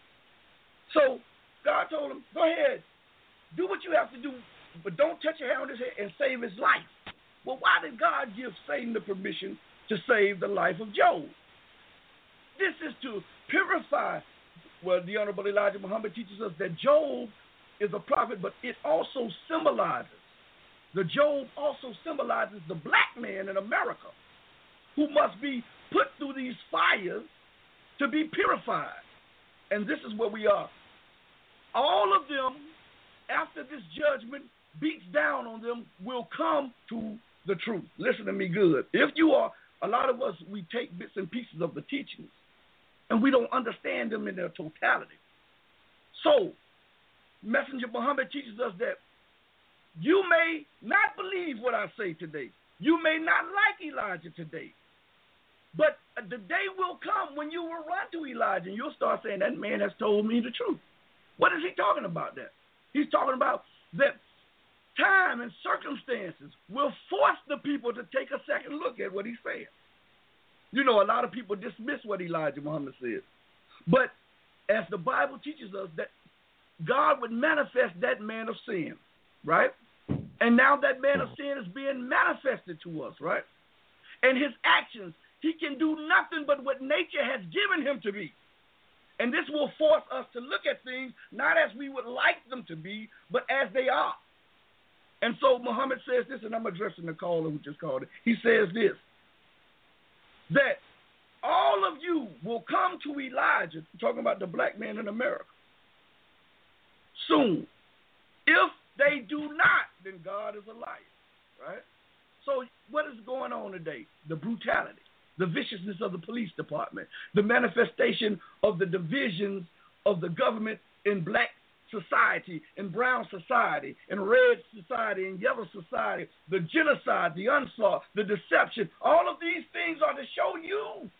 So God told him, go ahead, do what you have to do, but don't touch your hair on his head and save his life. Well, why did God give Satan the permission to save the life of Job? This is to purify. Well, the Honorable Elijah Muhammad teaches us that Job is a prophet, but it also symbolizes, the Job also symbolizes the black man in America who must be put through these fires to be purified. And this is where we are. All of them, after this judgment beats down on them, will come to the truth. Listen to me good. If you are, a lot of us, we take bits and pieces of the teachings, and we don't understand them in their totality. So, Messenger Muhammad teaches us that you may not believe what I say today. You may not like Elijah today. But the day will come when you will run to Elijah and you'll start saying, that man has told me the truth. What is he talking about there? He's talking about that time and circumstances will force the people to take a second look at what he's saying. You know, a lot of people dismiss what Elijah Muhammad says. But as the Bible teaches us that God would manifest that man of sin, right? And now that man of sin is being manifested to us, right? And his actions, he can do nothing but what nature has given him to be. And this will force us to look at things not as we would like them to be, but as they are. And so Muhammad says this, and I'm addressing the caller who just called it. He says this, that all of you will come to Elijah, talking about the black man in America, soon. If they do not, then God is a liar, right? So what is going on today? The brutality, the viciousness of the police department, the manifestation of the divisions of the government in black society, in brown society, in red society, in yellow society, the genocide, the onslaught, the deception, all of these things are to show you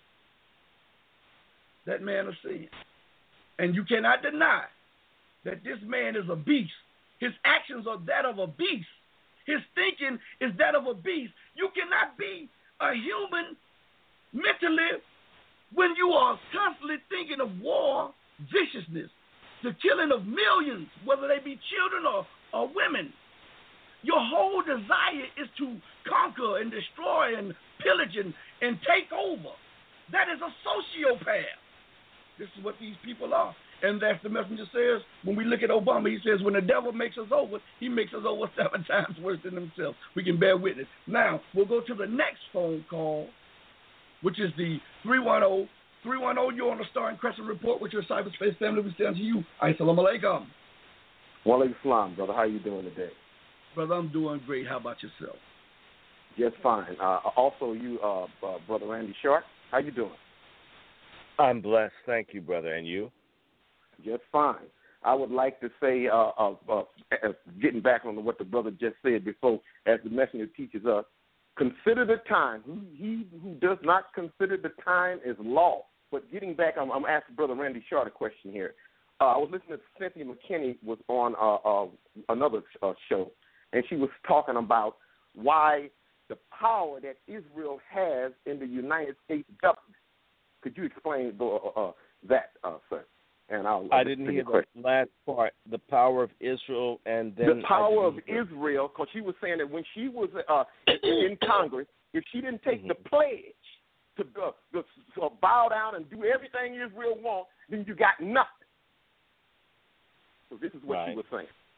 that man of sin. And you cannot deny that this man is a beast. His actions are that of a beast. His thinking is that of a beast. You cannot be a human mentally when you are constantly thinking of war, viciousness, the killing of millions, whether they be children or women. Your whole desire is to conquer and destroy and pillage and take over. That is a sociopath. This is what these people are. And as the messenger says, when we look at Obama, he says, when the devil makes us over, he makes us over 7 times worse than himself. We can bear witness. Now, we'll go to the next phone call, which is the 310. 310, you're on the Star and Crescent Report with your cyberspace family. We stand to you. Assalamu alaikum. Wa alaikum salam, brother. How you doing today? Brother, I'm doing great. How about yourself? Just fine. Also, you, Brother Randy Sharp, how you doing? I'm blessed. Thank you, brother. And you? Just fine. I would like to say, getting back on what the brother just said before, as the messenger teaches us, consider the time. He who does not consider the time is lost. But getting back, I'm asking Brother Randy Sharp a question here. I was listening to Cynthia McKinney was on another show, and she was talking about why the power that Israel has in the United States government. Could you explain that, sir? And I didn't hear the last part. The power of Israel, and then the power of Israel, because she was saying that when she was in Congress, if she didn't take the pledge to bow down and do everything Israel wants, then you got nothing. So this is what she was saying.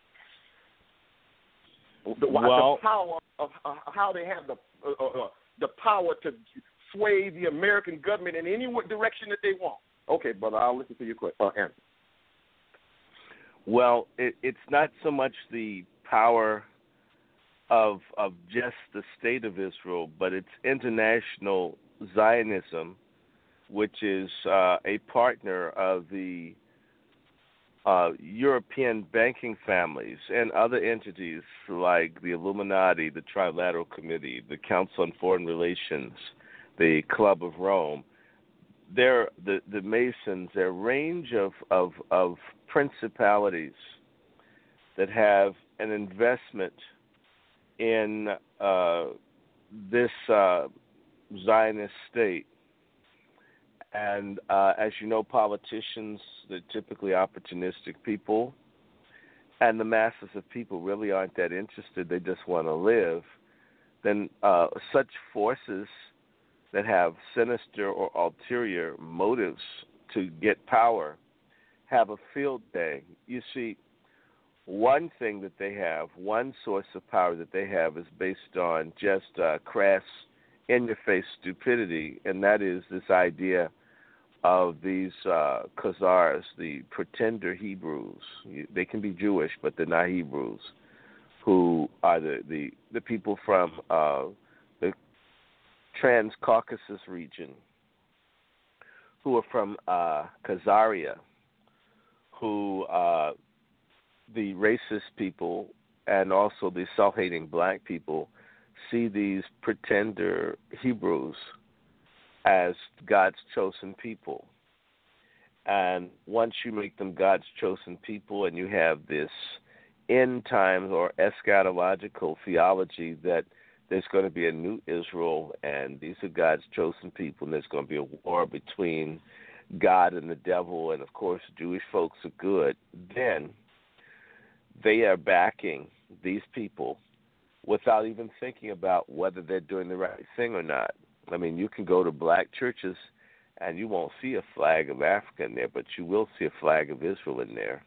the power of how they have the power to sway the American government in any direction that they want. Okay, brother, I'll listen to your answer. Well, it's not so much the power of just the state of Israel, but it's international Zionism, which is a partner of the European banking families and other entities like the Illuminati, the Trilateral Committee, the Council on Foreign Relations, the Club of Rome. They're the Masons, they're a range of principalities that have an investment in this Zionist state. And as you know, politicians, they're typically opportunistic people, and the masses of people really aren't that interested. They just want to live. Then such forces that have sinister or ulterior motives to get power have a field day. You see, one thing that they have, one source of power that they have is based on just crass, in-your-face stupidity, and that is this idea of these Khazars, the pretender Hebrews. They can be Jewish, but they're not Hebrews, who are the people from the Trans-Caucasus region, who are from Khazaria, who the racist people and also the self-hating black people see these pretender Hebrews as God's chosen people. And once you make them God's chosen people and you have this end times or eschatological theology that there's going to be a new Israel and these are God's chosen people and there's going to be a war between God and the devil and, of course, Jewish folks are good, then they are backing these people without even thinking about whether they're doing the right thing or not. I mean, you can go to black churches and you won't see a flag of Africa in there, but you will see a flag of Israel in there.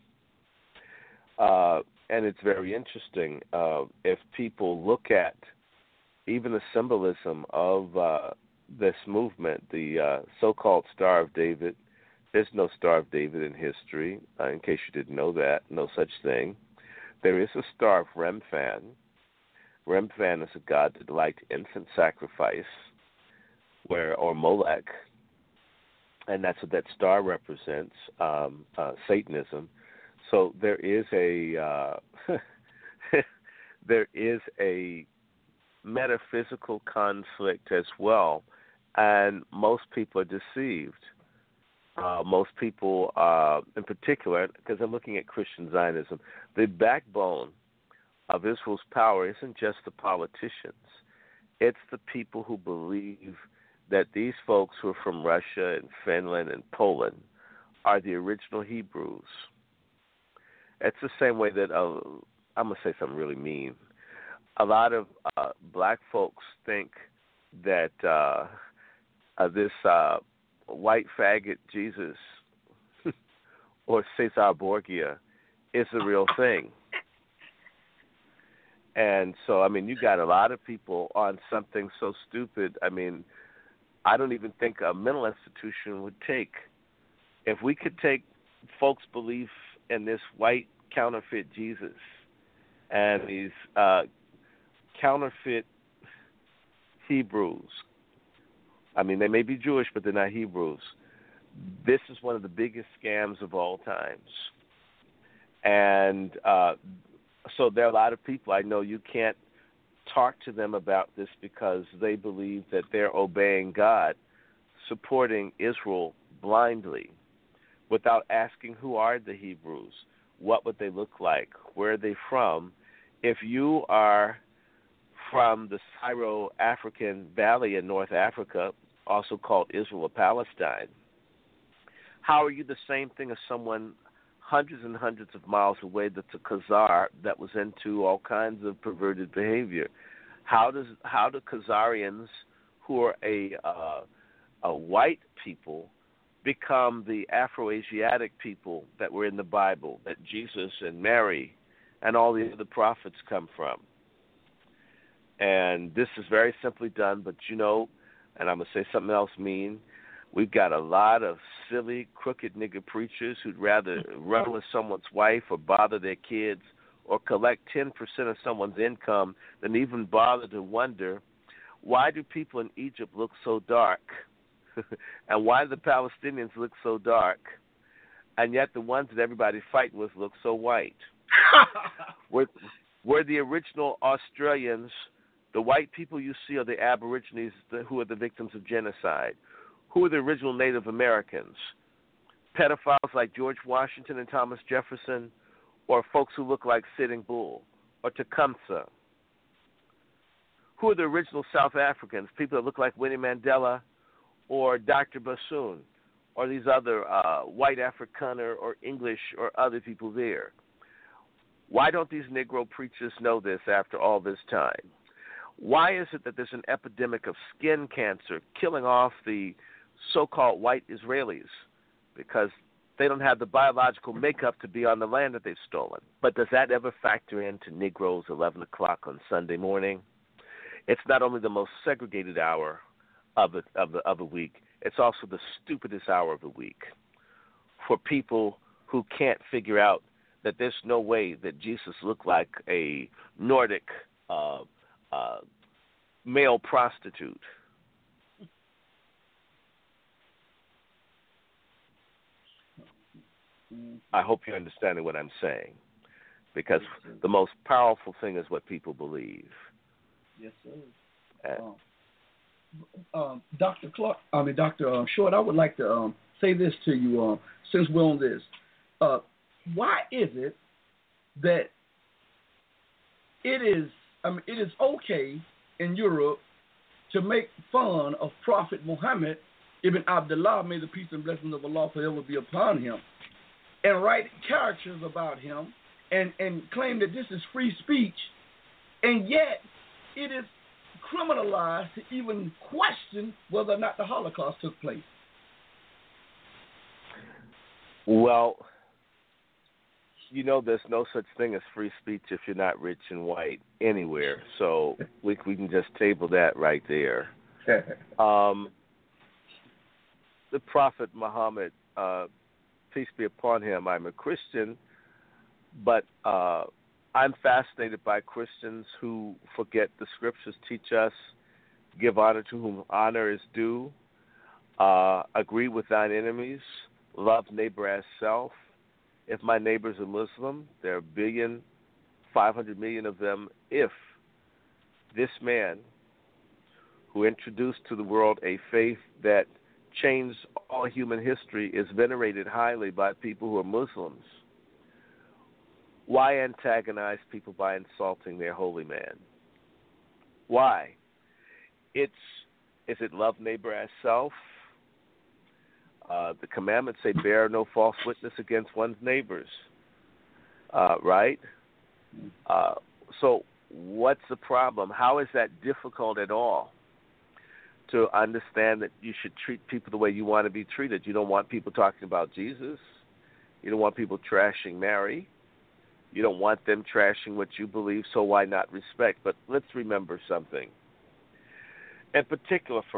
And it's very interesting if people look at even the symbolism of this movement, the so-called Star of David. There's no Star of David in history, in case you didn't know that, no such thing. There is a Star of Remphan. Remphan is a god that liked infant sacrifice, or Molech, and that's what that star represents, Satanism. So there is a there is a metaphysical conflict as well, and most people are deceived. Most people, in particular, because I'm looking at Christian Zionism, the backbone of Israel's power isn't just the politicians. It's the people who believe that these folks who are from Russia and Finland and Poland are the original Hebrews. It's the same way that, I'm going to say something really mean. A lot of black folks think that this white faggot Jesus or Cesar Borgia is the real thing. And so, I mean, you got a lot of people on something so stupid. I mean, I don't even think a mental institution would take. If we could take folks' belief in this white counterfeit Jesus and these counterfeit Hebrews, I mean, they may be Jewish, but they're not Hebrews. This is one of the biggest scams of all times. And so there are a lot of people I know you can't talk to them about this because they believe that they're obeying God, supporting Israel blindly without asking who are the Hebrews, what would they look like, where are they from. If you are from the Syro-African Valley in North Africa, also called Israel or Palestine, how are you the same thing as someone hundreds and hundreds of miles away that's a Khazar that was into all kinds of perverted behavior? How do Khazarians, who are a white people, become the Afro-Asiatic people that were in the Bible, that Jesus and Mary and all the other prophets come from? And this is very simply done, but and I'm going to say something else mean. We've got a lot of silly, crooked nigger preachers who'd rather run with someone's wife or bother their kids or collect 10% of someone's income than even bother to wonder, why do people in Egypt look so dark? And why do the Palestinians look so dark? And yet the ones that everybody's fighting with look so white. Were the original Australians, the white people you see are the Aborigines who are the victims of genocide. Who are the original Native Americans? Pedophiles like George Washington and Thomas Jefferson, or folks who look like Sitting Bull, or Tecumseh? Who are the original South Africans? People that look like Winnie Mandela, or Dr. Bassoon, or these other white Afrikaner or English or other people there? Why don't these Negro preachers know this after all this time? Why is it that there's an epidemic of skin cancer killing off the so-called white Israelis? Because they don't have the biological makeup to be on the land that they've stolen. But does that ever factor into Negroes 11 o'clock on Sunday morning? It's not only the most segregated hour of the week, it's also the stupidest hour of the week for people who can't figure out that there's no way that Jesus looked like a Nordic male prostitute. I hope you're understanding what I'm saying, because the most powerful thing is what people believe. Yes, sir. Dr. Short, I would like to say this to you since we're on this. Why is it that it is okay in Europe to make fun of Prophet Muhammad ibn Abdullah, may the peace and blessings of Allah forever be upon him, and write characters about him and claim that this is free speech, and yet it is criminalized to even question whether or not the Holocaust took place? Well, there's no such thing as free speech if you're not rich and white anywhere. So we can just table that right there. The Prophet Muhammad, peace be upon him, I'm a Christian, but I'm fascinated by Christians who forget the scriptures teach us, give honor to whom honor is due, agree with thine enemies, love neighbor as self. If my neighbors are Muslim, there are 1,500,000,000 of them. If this man who introduced to the world a faith that changed all human history is venerated highly by people who are Muslims, why antagonize people by insulting their holy man? Why? Is it love neighbor as self? The commandments say bear no false witness against one's neighbors, right? So what's the problem? How is that difficult at all to understand that you should treat people the way you want to be treated? You don't want people talking about Jesus. You don't want people trashing Mary. You don't want them trashing what you believe, so why not respect? But let's remember something. In particular for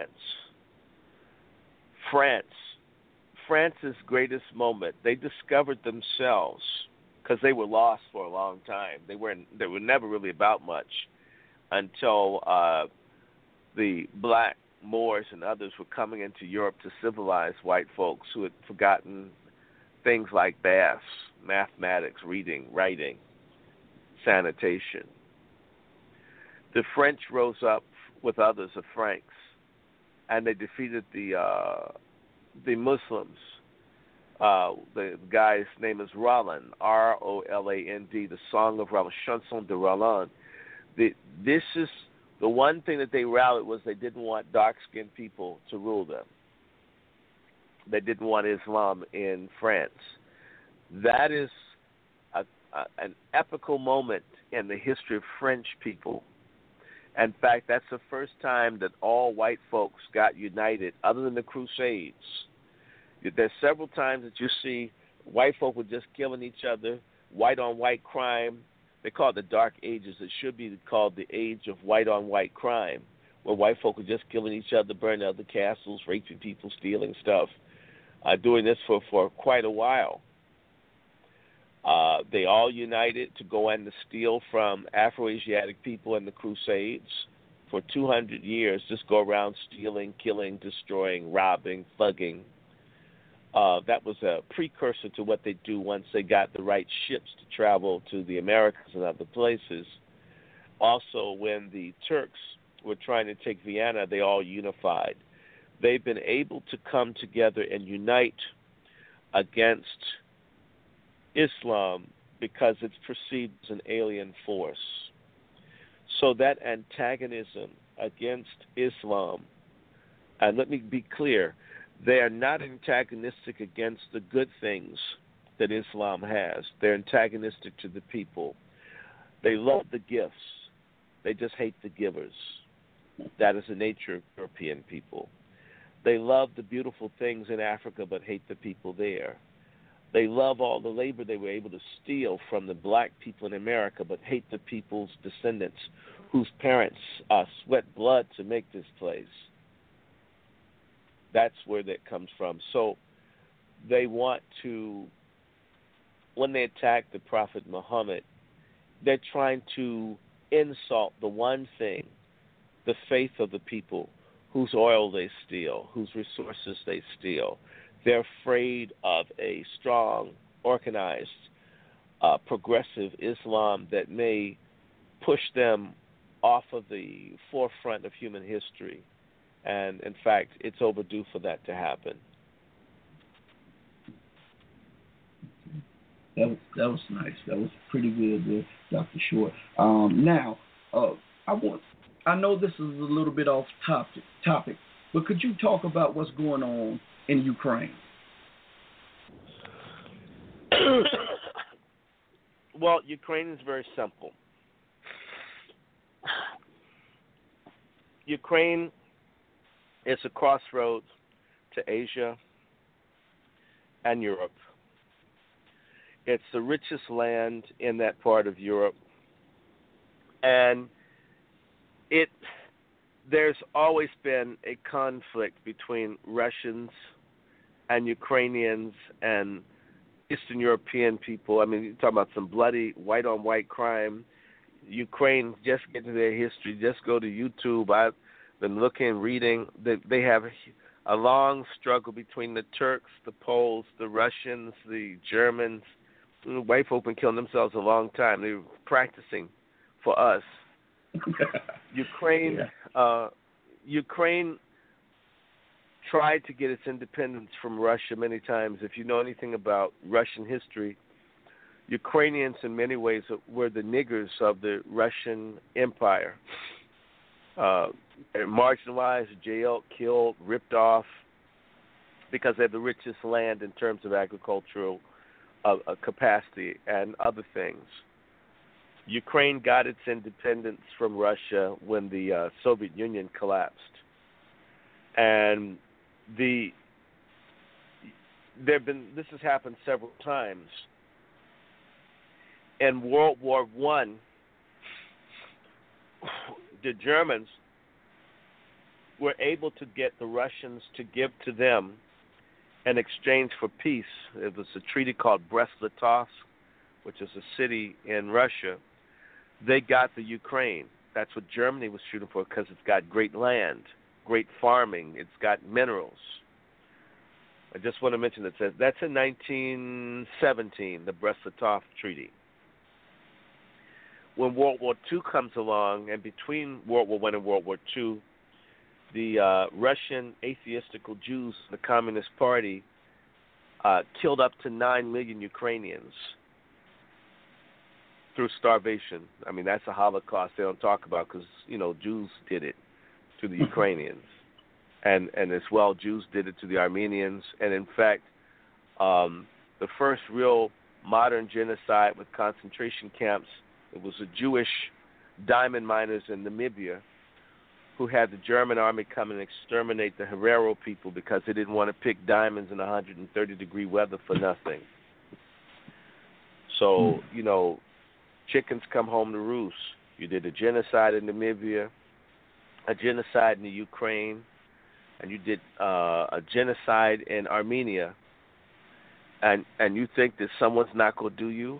France's greatest moment, they discovered themselves because they were lost for a long time. They were never really about much until the black Moors and others were coming into Europe to civilize white folks who had forgotten things like baths, mathematics, reading, writing, sanitation. The French rose up with others of Franks, and they defeated the Muslims. The guy's name is Roland, Roland, the Song of Roland, Chanson de Roland. This is the one thing that they rallied was they didn't want dark-skinned people to rule them. They didn't want Islam in France. That is an epical moment in the history of French people. In fact, that's the first time that all white folks got united, other than the Crusades. There's several times that you see white folk were just killing each other, white-on-white crime. they call it the Dark Ages. It should be called the age of white-on-white crime, where white folk are just killing each other, burning other castles, raping people, stealing stuff, doing this for quite a while. They all united to go in to steal from Afro-Asiatic people in the Crusades for 200 years, just go around stealing, killing, destroying, robbing, thugging. That was a precursor to what they do once they got the right ships to travel to the Americas and other places. Also, when the Turks were trying to take Vienna, they all unified. They've been able to come together and unite against Islam because it's perceived as an alien force. So that antagonism against Islam, and let me be clear, they are not antagonistic against the good things that Islam has. They're antagonistic to the people. They love the gifts. They just hate the givers. That is the nature of European people. They love the beautiful things in Africa but hate the people there. They love all the labor they were able to steal from the black people in America but hate the people's descendants whose parents sweat blood to make this place. That's where that comes from. So they want to, when they attack the Prophet Muhammad, they're trying to insult the one thing, the faith of the people whose oil they steal, whose resources they steal. They're afraid of a strong, organized, progressive Islam that may push them off of the forefront of human history. And, in fact, it's overdue for that to happen. That was nice. That was pretty good there, Dr. Short. Now, I know this is a little bit off topic, but could you talk about what's going on in Ukraine? Well, Ukraine is very simple. Ukraine is a crossroads to Asia and Europe. It's the richest land in that part of Europe. And there's always been a conflict between Russians and Ukrainians and Eastern European people. I mean, you're talking about some bloody white-on-white crime. Ukraine, just get to their history, just go to YouTube. I've been looking, reading. They have a long struggle between the Turks, the Poles, the Russians, the Germans. White folk have been killing themselves a long time. They were practicing for us. Ukraine tried to get its independence from Russia many times. If you know anything about Russian history, Ukrainians in many ways were the niggers of the Russian Empire. They're marginalized, jailed, killed, ripped off because they have the richest land in terms of agricultural capacity and other things. Ukraine got its independence from Russia when the Soviet Union collapsed. And this has happened several times. In World War I, the Germans were able to get the Russians to give to them in exchange for peace. It was a treaty called Brest-Litovsk, which is a city in Russia. They got the Ukraine. That's what Germany was shooting for because it's got great land, great farming. It's got minerals. I just want to mention that that's in 1917, the Brest-Litovsk Treaty. When World War II comes along, and between World War I and World War II, the Russian atheistical Jews, the Communist Party, killed up to 9 million Ukrainians through starvation. I mean, that's a Holocaust they don't talk about because, Jews did it to the Ukrainians. And as well, Jews did it to the Armenians. And, in fact, the first real modern genocide with concentration camps, it was the Jewish diamond miners in Namibia who had the German army come and exterminate the Herero people because they didn't want to pick diamonds in 130-degree weather for nothing. So, chickens come home to roost. You did a genocide in Namibia, a genocide in the Ukraine, and you did a genocide in Armenia, and you think that someone's not going to do you?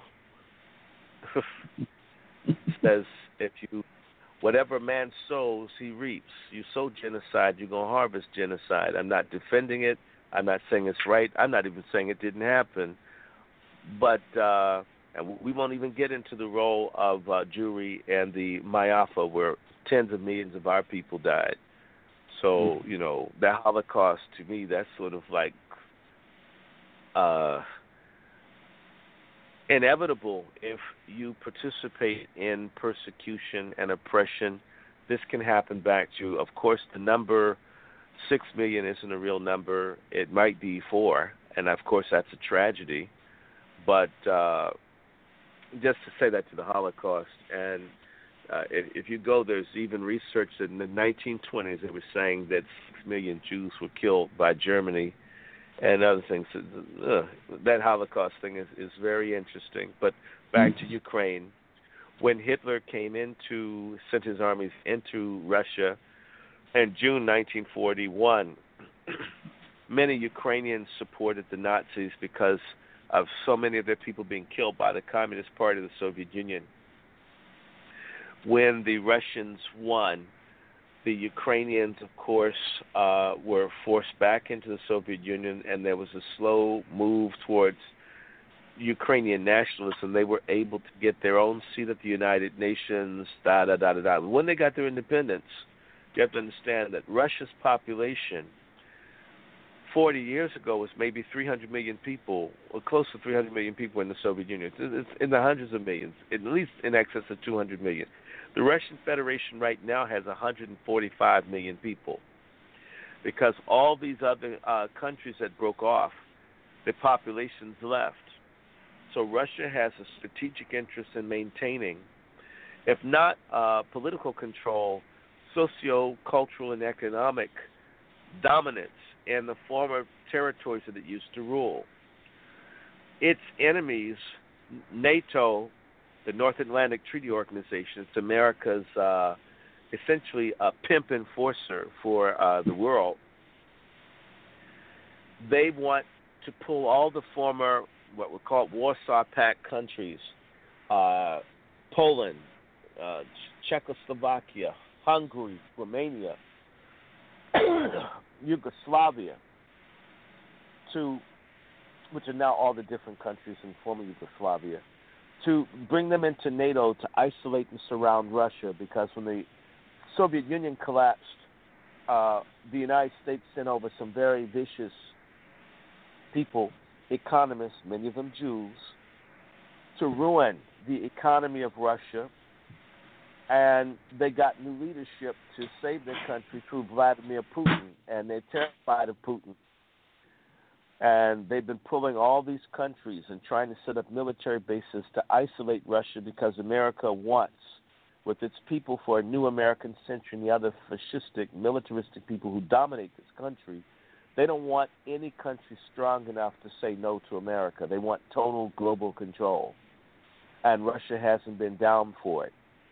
It says whatever man sows, he reaps. You sow genocide, you're going to harvest genocide. I'm not defending it. I'm not saying it's right. I'm not even saying it didn't happen. But and we won't even get into the role of Jewry and the Mayafa, where tens of millions of our people died. So, that Holocaust, to me, that's sort of like inevitable if you participate in persecution and oppression. This can happen back to, of course, the number 6 million isn't a real number. It might be 4, and of course that's a tragedy. But just to say that to the Holocaust, and if you go, there's even research that in the 1920s they were saying that 6 million Jews were killed by Germany and other things. That Holocaust thing is very interesting. But back to Ukraine. When Hitler sent his armies into Russia in June 1941, many Ukrainians supported the Nazis because of so many of their people being killed by the Communist Party of the Soviet Union. When the Russians won, the Ukrainians, of course, were forced back into the Soviet Union, and there was a slow move towards Ukrainian nationalism. They were able to get their own seat at the United Nations, When they got their independence, you have to understand that Russia's population 40 years ago was maybe 300 million people, or close to 300 million people in the Soviet Union. It's in the hundreds of millions, at least in excess of 200 million. The Russian Federation right now has 145 million people because all these other countries that broke off, the populations left. So Russia has a strategic interest in maintaining, if not political control, socio-cultural and economic dominance in the former territories that it used to rule. Its enemies, NATO, the North Atlantic Treaty Organization, it's America's essentially a pimp enforcer for the world. They want to pull all the former, what we call Warsaw Pact countries, Poland, Czechoslovakia, Hungary, Romania, Yugoslavia, which are now all the different countries in former Yugoslavia, to bring them into NATO to isolate and surround Russia, because when the Soviet Union collapsed, the United States sent over some very vicious people, economists, many of them Jews, to ruin the economy of Russia, and they got new leadership to save their country through Vladimir Putin, and they're terrified of Putin. And they've been pulling all these countries and trying to set up military bases to isolate Russia, because America wants, with its people for a new American century and the other fascistic, militaristic people who dominate this country, they don't want any country strong enough to say no to America. They want total global control. And Russia hasn't been down for it.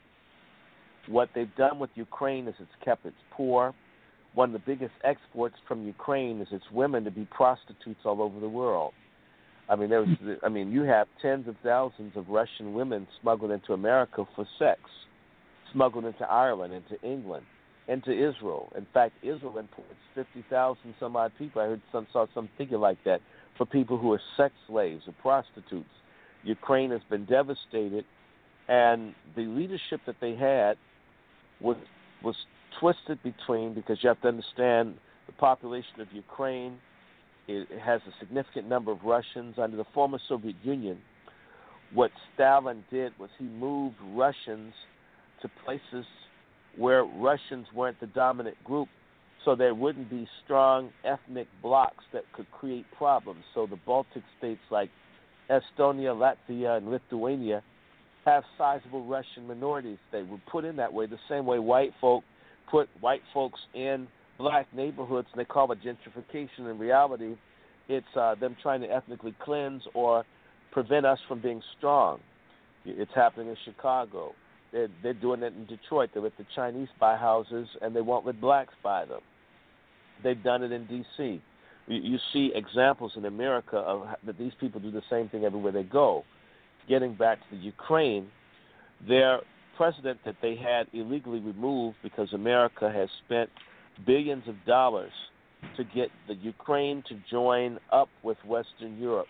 What they've done with Ukraine is it's kept its poor. One of the biggest exports from Ukraine is its women to be prostitutes all over the world. I mean, you have tens of thousands of Russian women smuggled into America for sex, smuggled into Ireland, into England, into Israel. In fact, Israel imports 50,000 some odd people. I saw some figure like that for people who are sex slaves or prostitutes. Ukraine has been devastated, and the leadership that they had was twisted between, because you have to understand the population of Ukraine, it has a significant number of Russians. Under the former Soviet Union, what Stalin did was he moved Russians to places where Russians weren't the dominant group, so there wouldn't be strong ethnic blocs that could create problems. So the Baltic states like Estonia, Latvia, and Lithuania have sizable Russian minorities. They were put in that way, the same way white folk put white folks in black neighborhoods, and they call it gentrification. In reality, it's them trying to ethnically cleanse or prevent us from being strong. It's happening in Chicago. They're doing it in Detroit. They let the Chinese buy houses, and they won't let blacks buy them. They've done it in D.C. You see examples in America of that these people do the same thing everywhere they go. Getting back to the Ukraine, their president that they had illegally removed because America has spent billions of dollars to get the Ukraine to join up with Western Europe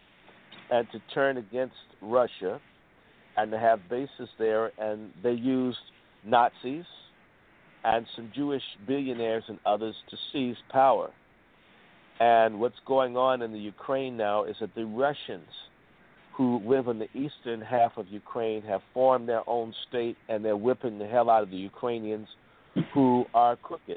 and to turn against Russia and to have bases there, and they used Nazis and some Jewish billionaires and others to seize power. And what's going on in the Ukraine now is that the Russians who live in the eastern half of Ukraine have formed their own state, and they're whipping the hell out of the Ukrainians who are crooked.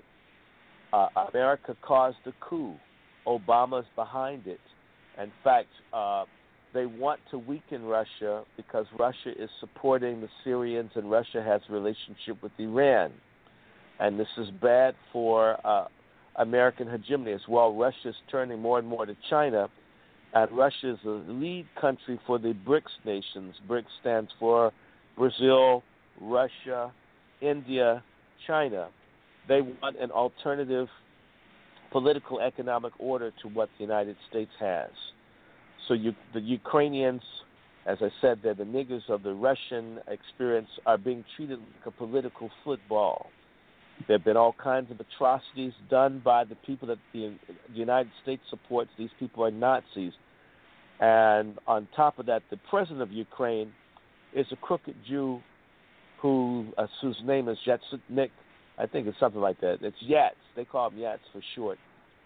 America caused the coup. Obama's behind it. In fact, they want to weaken Russia because Russia is supporting the Syrians, and Russia has a relationship with Iran. And this is bad for American hegemony as well. Russia is turning more and more to China, and Russia is the lead country for the BRICS nations. BRICS stands for Brazil, Russia, India, China. They want an alternative political economic order to what the United States has. So the Ukrainians, as I said, they're the niggers of the Russian experience, are being treated like a political football. There have been all kinds of atrocities done by the people that the United States supports. These people are Nazis. And on top of that, the president of Ukraine is a crooked Jew whose name is Yatsenyuk. I think it's something like that. It's Yats. They call him Yats for short.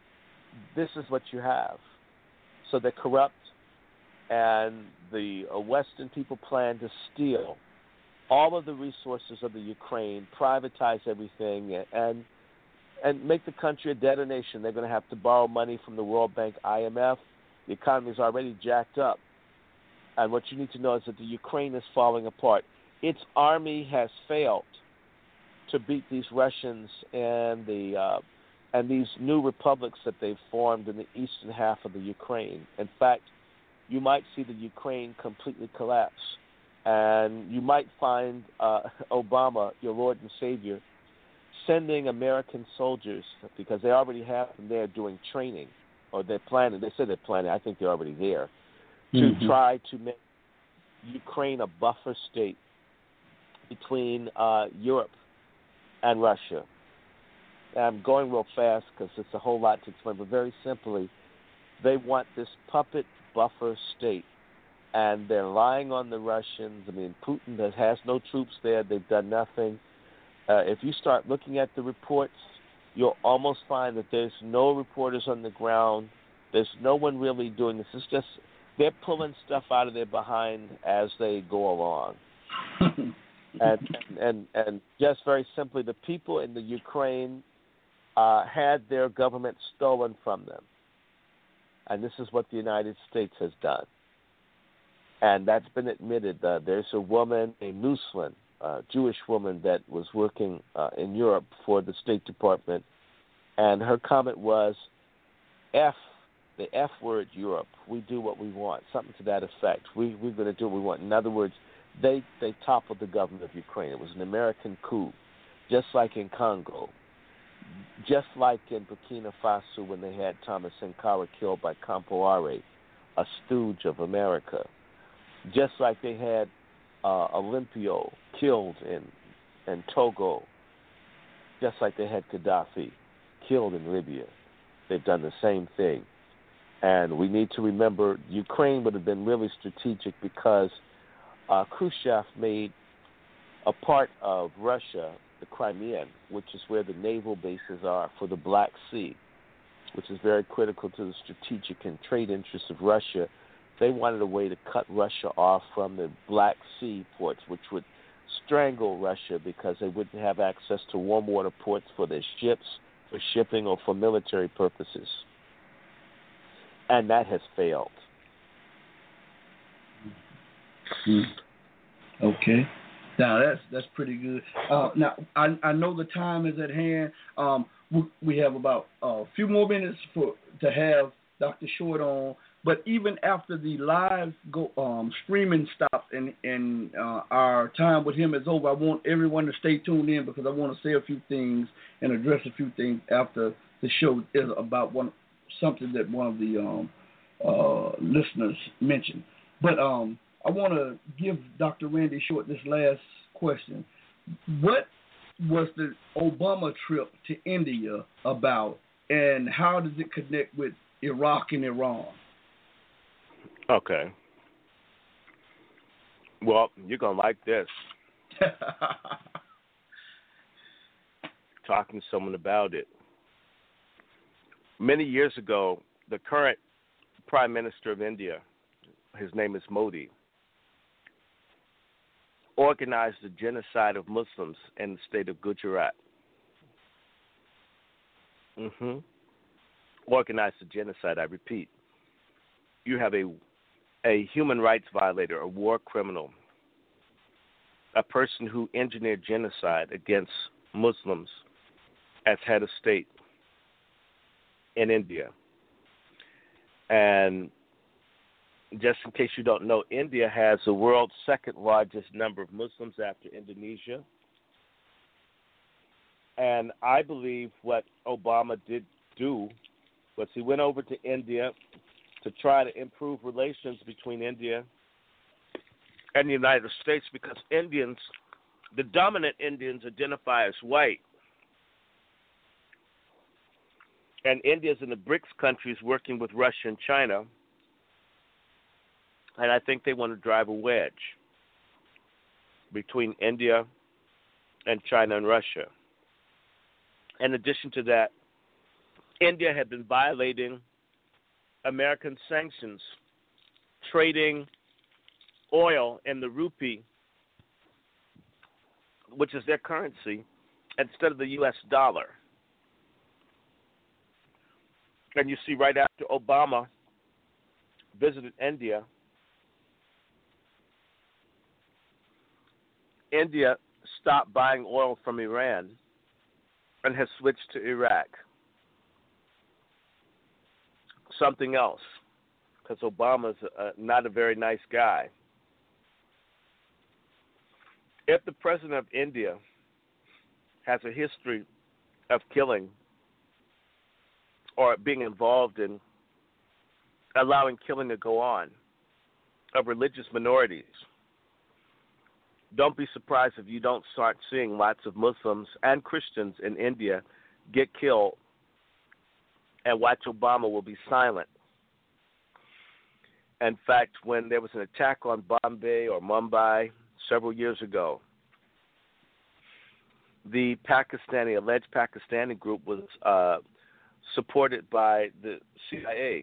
This is what you have. So they're corrupt, and the Western people plan to steal all of the resources of the Ukraine, privatize everything, and make the country a debtor nation. They're going to have to borrow money from the World Bank, IMF. The economy is already jacked up. And what you need to know is that the Ukraine is falling apart. Its army has failed to beat these Russians and these new republics that they've formed in the eastern half of the Ukraine. In fact, you might see the Ukraine completely collapse. And you might find Obama, your Lord and Savior, sending American soldiers, because they already have them there doing training, or they're planning. They said they're planning. I think they're already there, to try to make Ukraine a buffer state between Europe and Russia. And I'm going real fast because it's a whole lot to explain, but very simply, they want this puppet buffer state. And they're relying on the Russians. I mean, Putin has no troops there. They've done nothing. If you start looking at the reports, you'll almost find that there's no reporters on the ground. There's no one really doing this. It's just they're pulling stuff out of their behind as they go along. and just very simply, the people in the Ukraine had their government stolen from them. And this is what the United States has done. And that's been admitted. There's a woman, a Nuslin, a Jewish woman that was working in Europe for the State Department, and her comment was, the F word, Europe. We do what we want, something to that effect. We're going to do what we want. In other words, they toppled the government of Ukraine. It was an American coup, just like in Congo, just like in Burkina Faso when they had Thomas Sankara killed by Compaoré, a stooge of America. Just like they had Olympio killed in Togo, just like they had Gaddafi killed in Libya. They've done the same thing. And we need to remember Ukraine would have been really strategic because Khrushchev made a part of Russia, the Crimean, which is where the naval bases are for the Black Sea, which is very critical to the strategic and trade interests of Russia. They wanted a way to cut Russia off from the Black Sea ports, which would strangle Russia because they wouldn't have access to warm water ports for their ships, for shipping, or for military purposes. And that has failed. Okay. Now that's pretty good. Now I know the time is at hand. We have about a few more minutes to have Dr. Short on. But even after the live streaming stops and our time with him is over, I want everyone to stay tuned in because I want to say a few things and address a few things after the show is about something that one of the listeners mentioned. But I want to give Dr. Randy Short this last question. What was the Obama trip to India about, and how does it connect with Iraq and Iran? Okay. Well, you're going to like this. Talking to someone about it. Many years ago, the current Prime Minister of India, his name is Modi, organized the genocide of Muslims in the state of Gujarat. Organized the genocide, I repeat. You have a human rights violator, a war criminal, a person who engineered genocide against Muslims as head of state in India. And just in case you don't know, India has the world's second largest number of Muslims after Indonesia. And I believe what Obama did do was he went over to India to try to improve relations between India and the United States, because Indians, the dominant Indians, identify as white. And India's in the BRICS countries working with Russia and China. And I think they want to drive a wedge between India and China and Russia. In addition to that, India had been violating American sanctions, trading oil in the rupee, which is their currency, instead of the U.S. dollar. And you see right after Obama visited India, India stopped buying oil from Iran and has switched to Iraq. Something else, because Obama's not a very nice guy. If the president of India has a history of killing or being involved in allowing killing to go on of religious minorities, don't be surprised if you don't start seeing lots of Muslims and Christians in India get killed, and watch Obama will be silent. In fact, when there was an attack on Bombay or Mumbai several years ago, the alleged Pakistani group was supported by the CIA.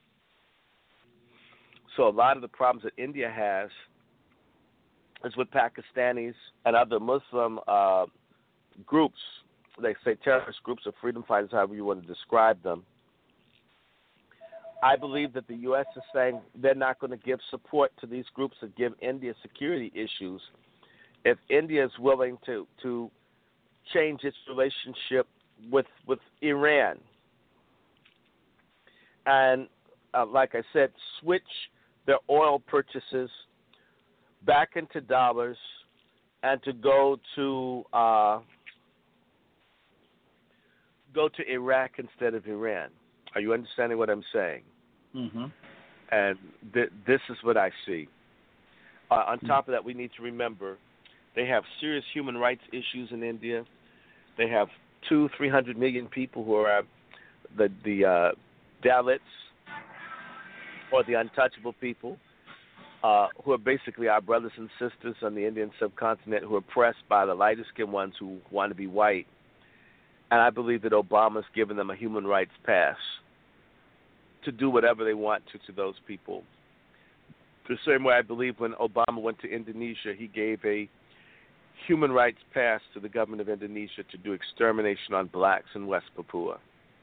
So a lot of the problems that India has is with Pakistanis and other Muslim groups. They say terrorist groups or freedom fighters, however you want to describe them. I believe that the U.S. is saying they're not going to give support to these groups that give India security issues if India is willing to change its relationship with Iran. And like I said, switch their oil purchases back into dollars and to go to Iraq instead of Iran. Are you understanding what I'm saying? Mm-hmm. And this is what I see. On top of that, we need to remember they have serious human rights issues in India. They have 200-300 million people who are the Dalits, or the untouchable people, who are basically our brothers and sisters on the Indian subcontinent, who are oppressed by the lighter-skinned ones who want to be white. And I believe that Obama's given them a human rights pass to do whatever they want to those people. The same way I believe when Obama went to Indonesia, he gave a human rights pass to the government of Indonesia to do extermination on blacks in West Papua.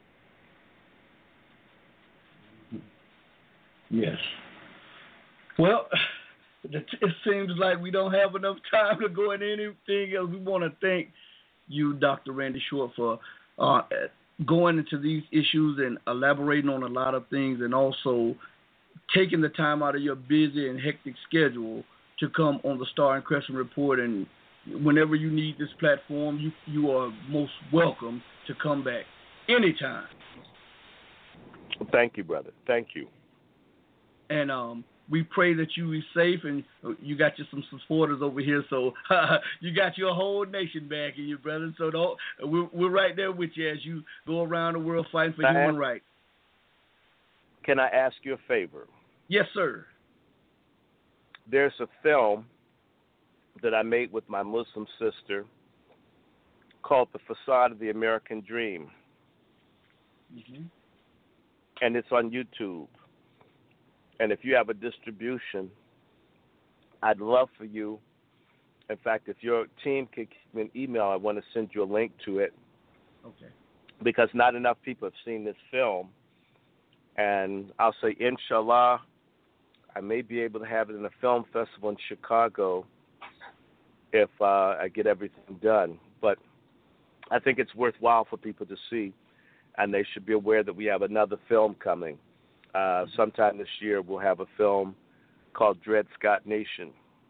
Yes. Well, it seems like we don't have enough time to go into anything else. We want to thank you, Dr. Randy Short, for going into these issues and elaborating on a lot of things, and also taking the time out of your busy and hectic schedule to come on the Star and Crescent Report. And whenever you need this platform, you are most welcome to come back anytime. Thank you, brother. Thank you. And we pray that you be safe, and you got you some supporters over here, so you got your whole nation backing you, brother. So we're right there with you as you go around the world fighting for human rights. Can I ask you a favor? Yes, sir. There's a film that I made with my Muslim sister called The Facade of the American Dream. Mm-hmm. And it's on YouTube. And if you have a distribution, I'd love for you. In fact, if your team could give me an email, I want to send you a link to it. Okay. Because not enough people have seen this film. And I'll say, inshallah, I may be able to have it in a film festival in Chicago if I get everything done. But I think it's worthwhile for people to see, and they should be aware that we have another film coming. Sometime this year, we'll have a film called Dred Scott Nation.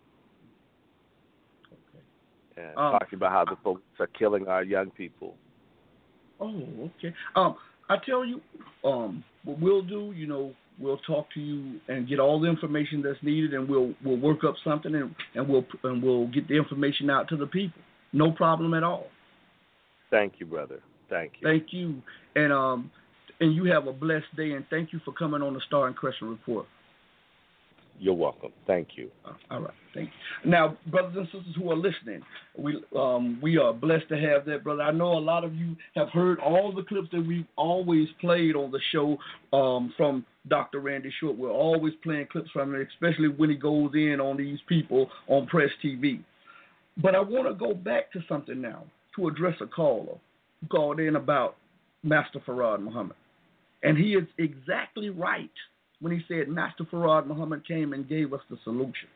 Okay. And talking about how the police are killing our young people. Oh, okay. I tell you, what we'll do, we'll talk to you and get all the information that's needed, and we'll work up something, and we'll get the information out to the people. No problem at all. Thank you, brother. Thank you. Thank you, and you have a blessed day, and thank you for coming on the Star and Crescent Report. You're welcome. Thank you. All right. Thank you. Now, brothers and sisters who are listening, we are blessed to have that, brother. I know a lot of you have heard all the clips that we've always played on the show from Dr. Randy Short. We're always playing clips from it, especially when he goes in on these people on Press TV. But I want to go back to something now to address a caller who called in about Master Farad Muhammad. And he is exactly right when he said Master Farad Muhammad came and gave us the solution.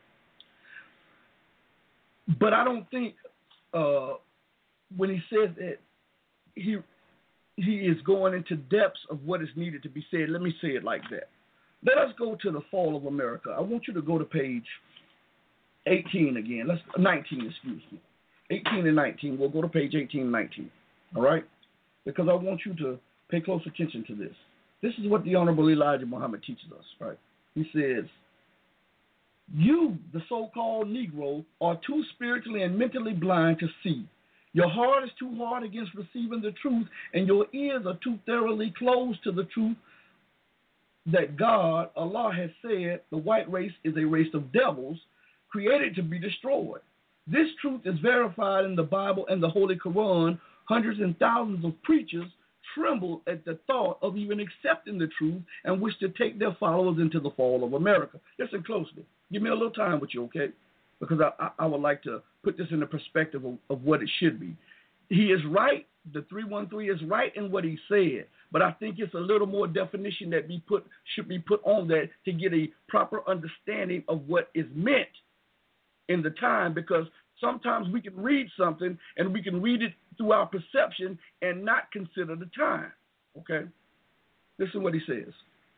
But I don't think when he says that he is going into depths of what is needed to be said. Let me say it like that. Let us go to the fall of America. I want you to go to page 18 again. 19, excuse me. 18 and 19. We'll go to page 18 and 19. All right? Because I want you to pay close attention to this. This is what the Honorable Elijah Muhammad teaches us, right? He says, you, the so-called Negro, are too spiritually and mentally blind to see. Your heart is too hard against receiving the truth, and your ears are too thoroughly closed to the truth that God, Allah, has said the white race is a race of devils created to be destroyed. This truth is verified in the Bible and the Holy Quran. Hundreds and thousands of preachers tremble at the thought of even accepting the truth and wish to take their followers into the fall of America. Listen closely. Give me a little time with you, okay? Because I would like to put this in the perspective of what it should be. He is right. The 313 is right in what he said, but I think it's a little more definition that should be put on that to get a proper understanding of what is meant in the time, because sometimes we can read something and we can read it through our perception and not consider the time. Okay? Listen what he says.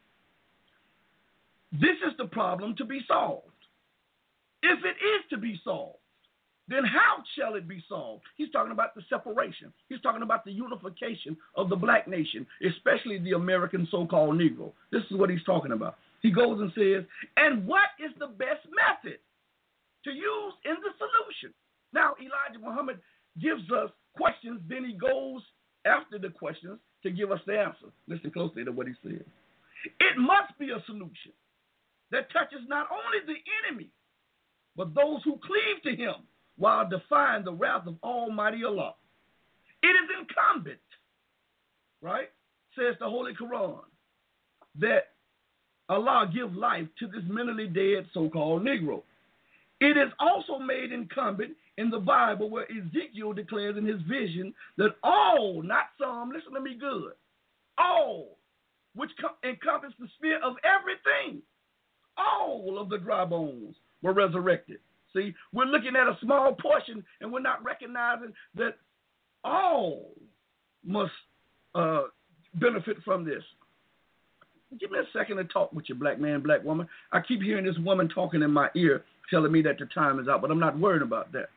This is the problem to be solved. If it is to be solved, then how shall it be solved? He's talking about the separation. He's talking about the unification of the black nation, especially the American so-called Negro. This is what he's talking about. He goes and says, and what is the best method to use in the solution? Now, Elijah Muhammad gives us questions, then he goes after the questions to give us the answer. Listen closely to what he says. It must be a solution that touches not only the enemy, but those who cleave to him while defying the wrath of Almighty Allah. It is incumbent, right, says the Holy Quran, that Allah give life to this mentally dead so-called Negro. It is also made incumbent in the Bible where Ezekiel declares in his vision that all, not some, listen to me good, all, which encompass the sphere of everything, all of the dry bones were resurrected. See, we're looking at a small portion and we're not recognizing that all must benefit from this. Give me a second to talk with you, black man, black woman. I keep hearing this woman talking in my ear, telling me that the time is out, but I'm not worried about that.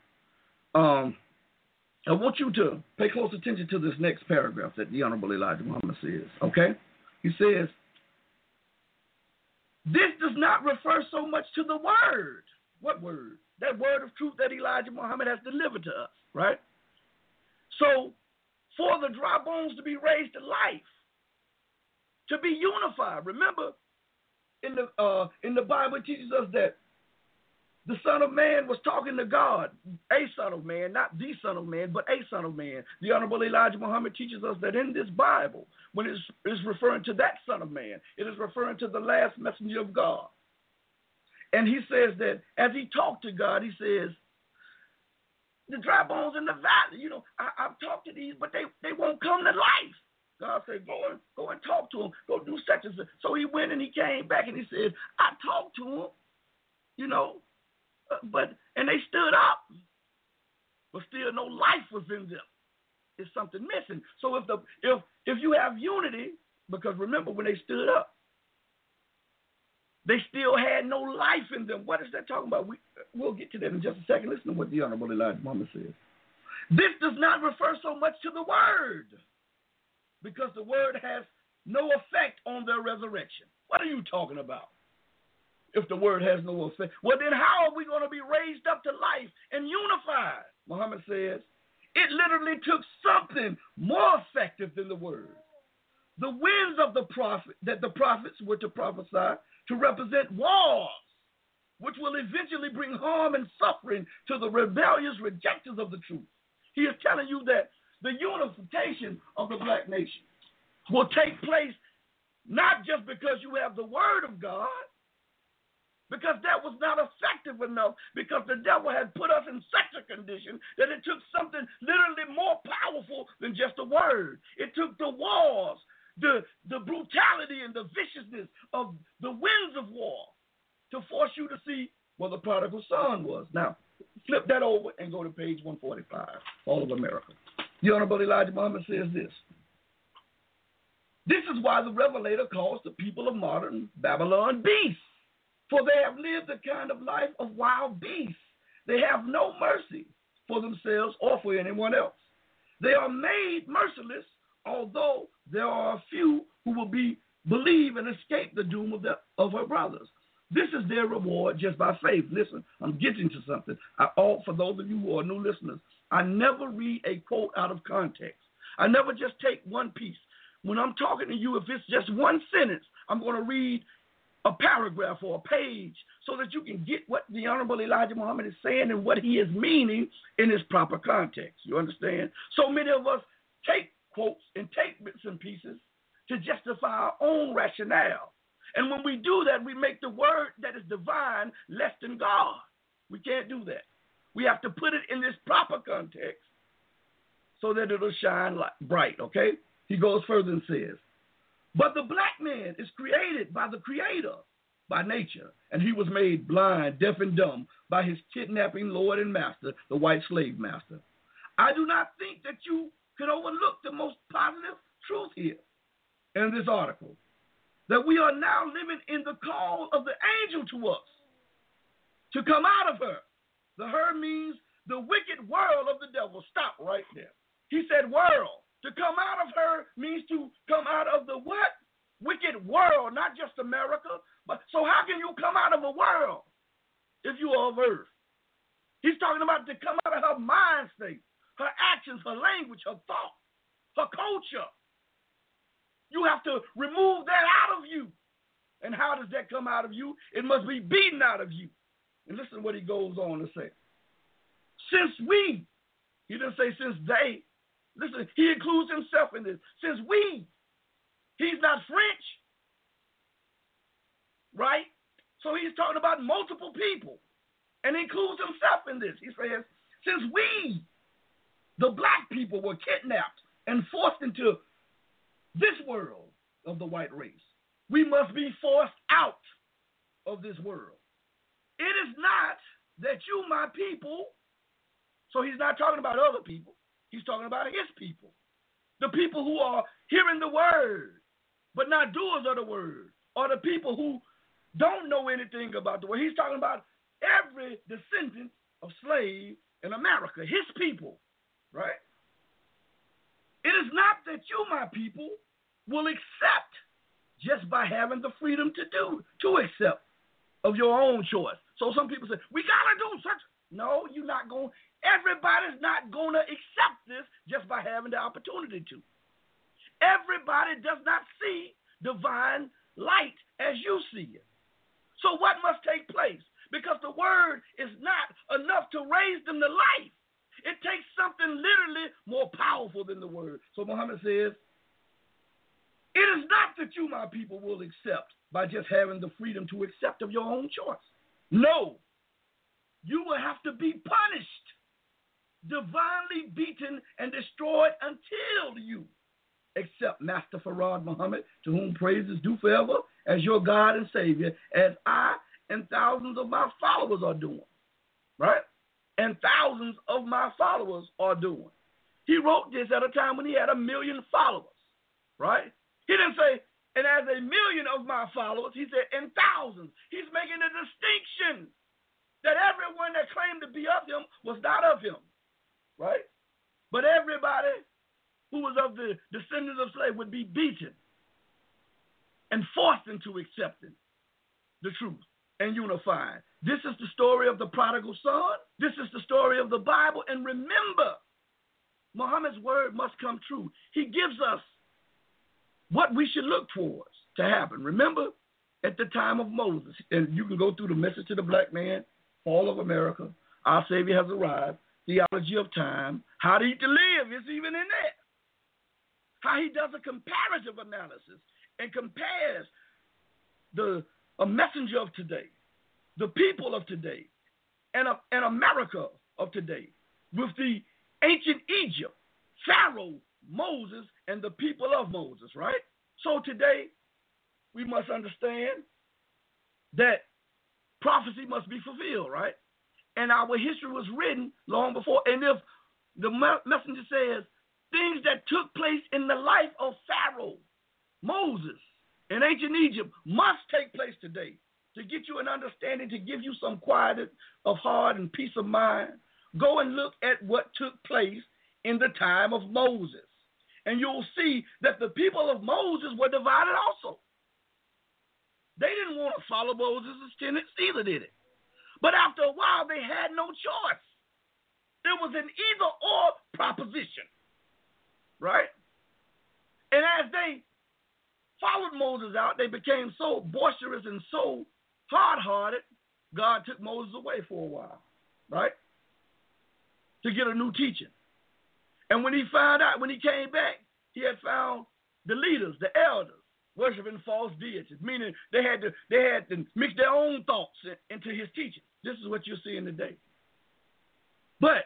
I want you to pay close attention to this next paragraph that the Honorable Elijah Muhammad says, okay? He says, this does not refer so much to the word. What word? That word of truth that Elijah Muhammad has delivered to us, right? So, for the dry bones to be raised to life, to be unified. Remember, in the Bible, it teaches us that the Son of Man was talking to God, a Son of Man, not the Son of Man, but a Son of Man. The Honorable Elijah Muhammad teaches us that in this Bible, when it is referring to that Son of Man, it is referring to the last messenger of God. And he says that as he talked to God, he says, the dry bones in the valley, I've talked to these, but they won't come to life. God said, go and talk to him. Go do such and such. So he went and he came back and he said, I talked to him, and they stood up, but still no life was in them. There's something missing. So if you have unity, because remember when they stood up, they still had no life in them. What is that talking about? We'll get to that in just a second. Listen to what the Honorable Elijah Muhammad says. This does not refer so much to the word, because the word has no effect on their resurrection. What are you talking about? If the word has no effect, well, then how are we going to be raised up to life and unified? Muhammad says, it literally took something more effective than the word. The winds of the prophet, that the prophets were to prophesy, to represent wars, which will eventually bring harm and suffering to the rebellious rejectors of the truth. He is telling you that the unification of the black nation will take place not just because you have the word of God, because that was not effective enough, because the devil had put us in such a condition that it took something literally more powerful than just a word. It took the wars, the brutality and the viciousness of the winds of war to force you to see where the prodigal son was. Now, flip that over and go to page 145, All of America. The Honorable Elijah Muhammad says this. This is why the Revelator calls the people of modern Babylon beasts, for they have lived a kind of life of wild beasts. They have no mercy for themselves or for anyone else. They are made merciless, although there are a few who will believe and escape the doom of her brothers. This is their reward just by faith. Listen, I'm getting to something. For those of you who are new listeners, I never read a quote out of context. I never just take one piece. When I'm talking to you, if it's just one sentence, I'm going to read a paragraph or a page so that you can get what the Honorable Elijah Muhammad is saying and what he is meaning in his proper context. You understand? So many of us take quotes and take bits and pieces to justify our own rationale. And when we do that, we make the word that is divine less than God. We can't do that. We have to put it in this proper context so that it'll shine bright, okay? He goes further and says, but the black man is created by the Creator, by nature, and he was made blind, deaf, and dumb by his kidnapping Lord and Master, the white slave master. I do not think that you could overlook the most positive truth here in this article, that we are now living in the call of the angel to us to come out of her. The her means the wicked world of the devil. Stop right there. He said world. To come out of her means to come out of the what? Wicked world, not just America. But so how can you come out of a world if you are of earth? He's talking about to come out of her mind state, her actions, her language, her thought, her culture. You have to remove that out of you. And how does that come out of you? It must be beaten out of you. And listen to what he goes on to say. Since we, he didn't say since they. Listen, he includes himself in this. Since we, he's not French, right? So he's talking about multiple people and includes himself in this. He says, since we, the black people, were kidnapped and forced into this world of the white race, we must be forced out of this world. It is not that you, my people, so he's not talking about other people. He's talking about his people, the people who are hearing the word but not doers of the word, or the people who don't know anything about the word. He's talking about every descendant of slave in America, his people, right? It is not that you, my people, will accept just by having the freedom to accept of your own choice. So some people say, we got to do such. No, you're not going. Everybody's not going to accept this just by having the opportunity to. Everybody does not see divine light as you see it. So what must take place? Because the word is not enough to raise them to life. It takes something literally more powerful than the word. So Muhammad says, it is not that you, my people, will accept by just having the freedom to accept of your own choice. No, you will have to be punished, divinely beaten and destroyed until you accept Master Farad Muhammad, to whom praise is due forever, as your God and Savior, as I and thousands of my followers are doing, right? And thousands of my followers are doing. He wrote this at a time when he had 1 million followers, right? He didn't say, and as 1 million of my followers, he said, and thousands. He's making a distinction that everyone that claimed to be of him was not of him, right? But everybody who was of the descendants of slaves would be beaten and forced into accepting the truth and unifying. This is the story of the prodigal son. This is the story of the Bible. And remember, Muhammad's word must come true. He gives us what we should look towards to happen. Remember, at the time of Moses, and you can go through the Message to the Black Man, Fall of America, Our Savior Has Arrived, Theology of Time, How to Eat to Live is even in there. How he does a comparative analysis and compares a messenger of today, the people of today, and America of today with the ancient Egypt, Pharaoh, Moses, and the people of Moses, right? So today, we must understand that prophecy must be fulfilled, right? And our history was written long before. And if the messenger says things that took place in the life of Pharaoh, Moses, in ancient Egypt must take place today to get you an understanding, to give you some quiet of heart and peace of mind, go and look at what took place in the time of Moses. And you'll see that the people of Moses were divided also. They didn't want to follow Moses' tenets either, did it? But after a while, they had no choice. It was an either-or proposition, right? And as they followed Moses out, they became so boisterous and so hard-hearted, God took Moses away for a while, right? To get a new teaching. And when he came back, he had found the leaders, the elders, worshiping false deities, meaning they had to mix their own thoughts into his teaching. This is what you're seeing today. But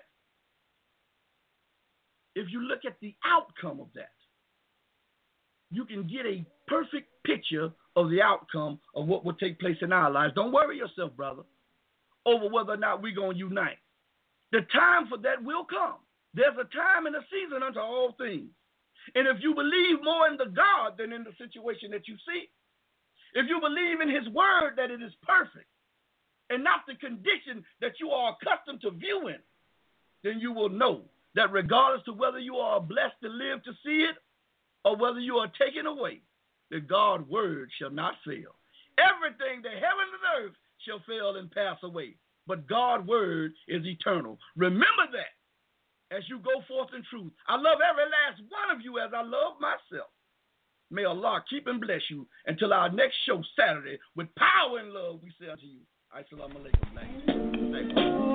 if you look at the outcome of that, you can get a perfect picture of the outcome of what will take place in our lives. Don't worry yourself, brother, over whether or not we're going to unite. The time for that will come. There's a time and a season unto all things. And if you believe more in the God than in the situation that you see, if you believe in his word that it is perfect and not the condition that you are accustomed to viewing, then you will know that regardless of whether you are blessed to live to see it or whether you are taken away, the God's word shall not fail. Everything, the heaven and earth, shall fail and pass away. But God's word is eternal. Remember that as you go forth in truth. I love every last one of you as I love myself. May Allah keep and bless you until our next show Saturday. With power and love, we say unto you, Assalamu alaikum.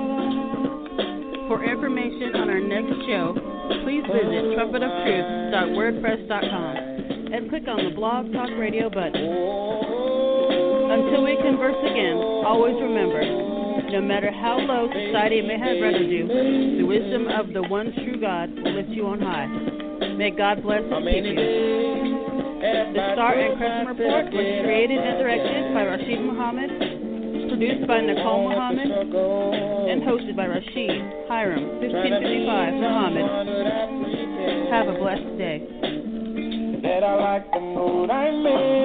For information on our next show, please visit trumpetoftruth.wordpress.com and click on the Blog Talk Radio button. Until we converse again, always remember, no matter how low society may have rendered you, the wisdom of the one true God will lift you on high. May God bless and keep you. The Star and Crescent Report was created and directed by Rashid Muhammad, produced by Nicole Muhammad, and hosted by Rashid Hiram, 1555 Muhammad. Have a blessed day. That I like the moon. what I mean.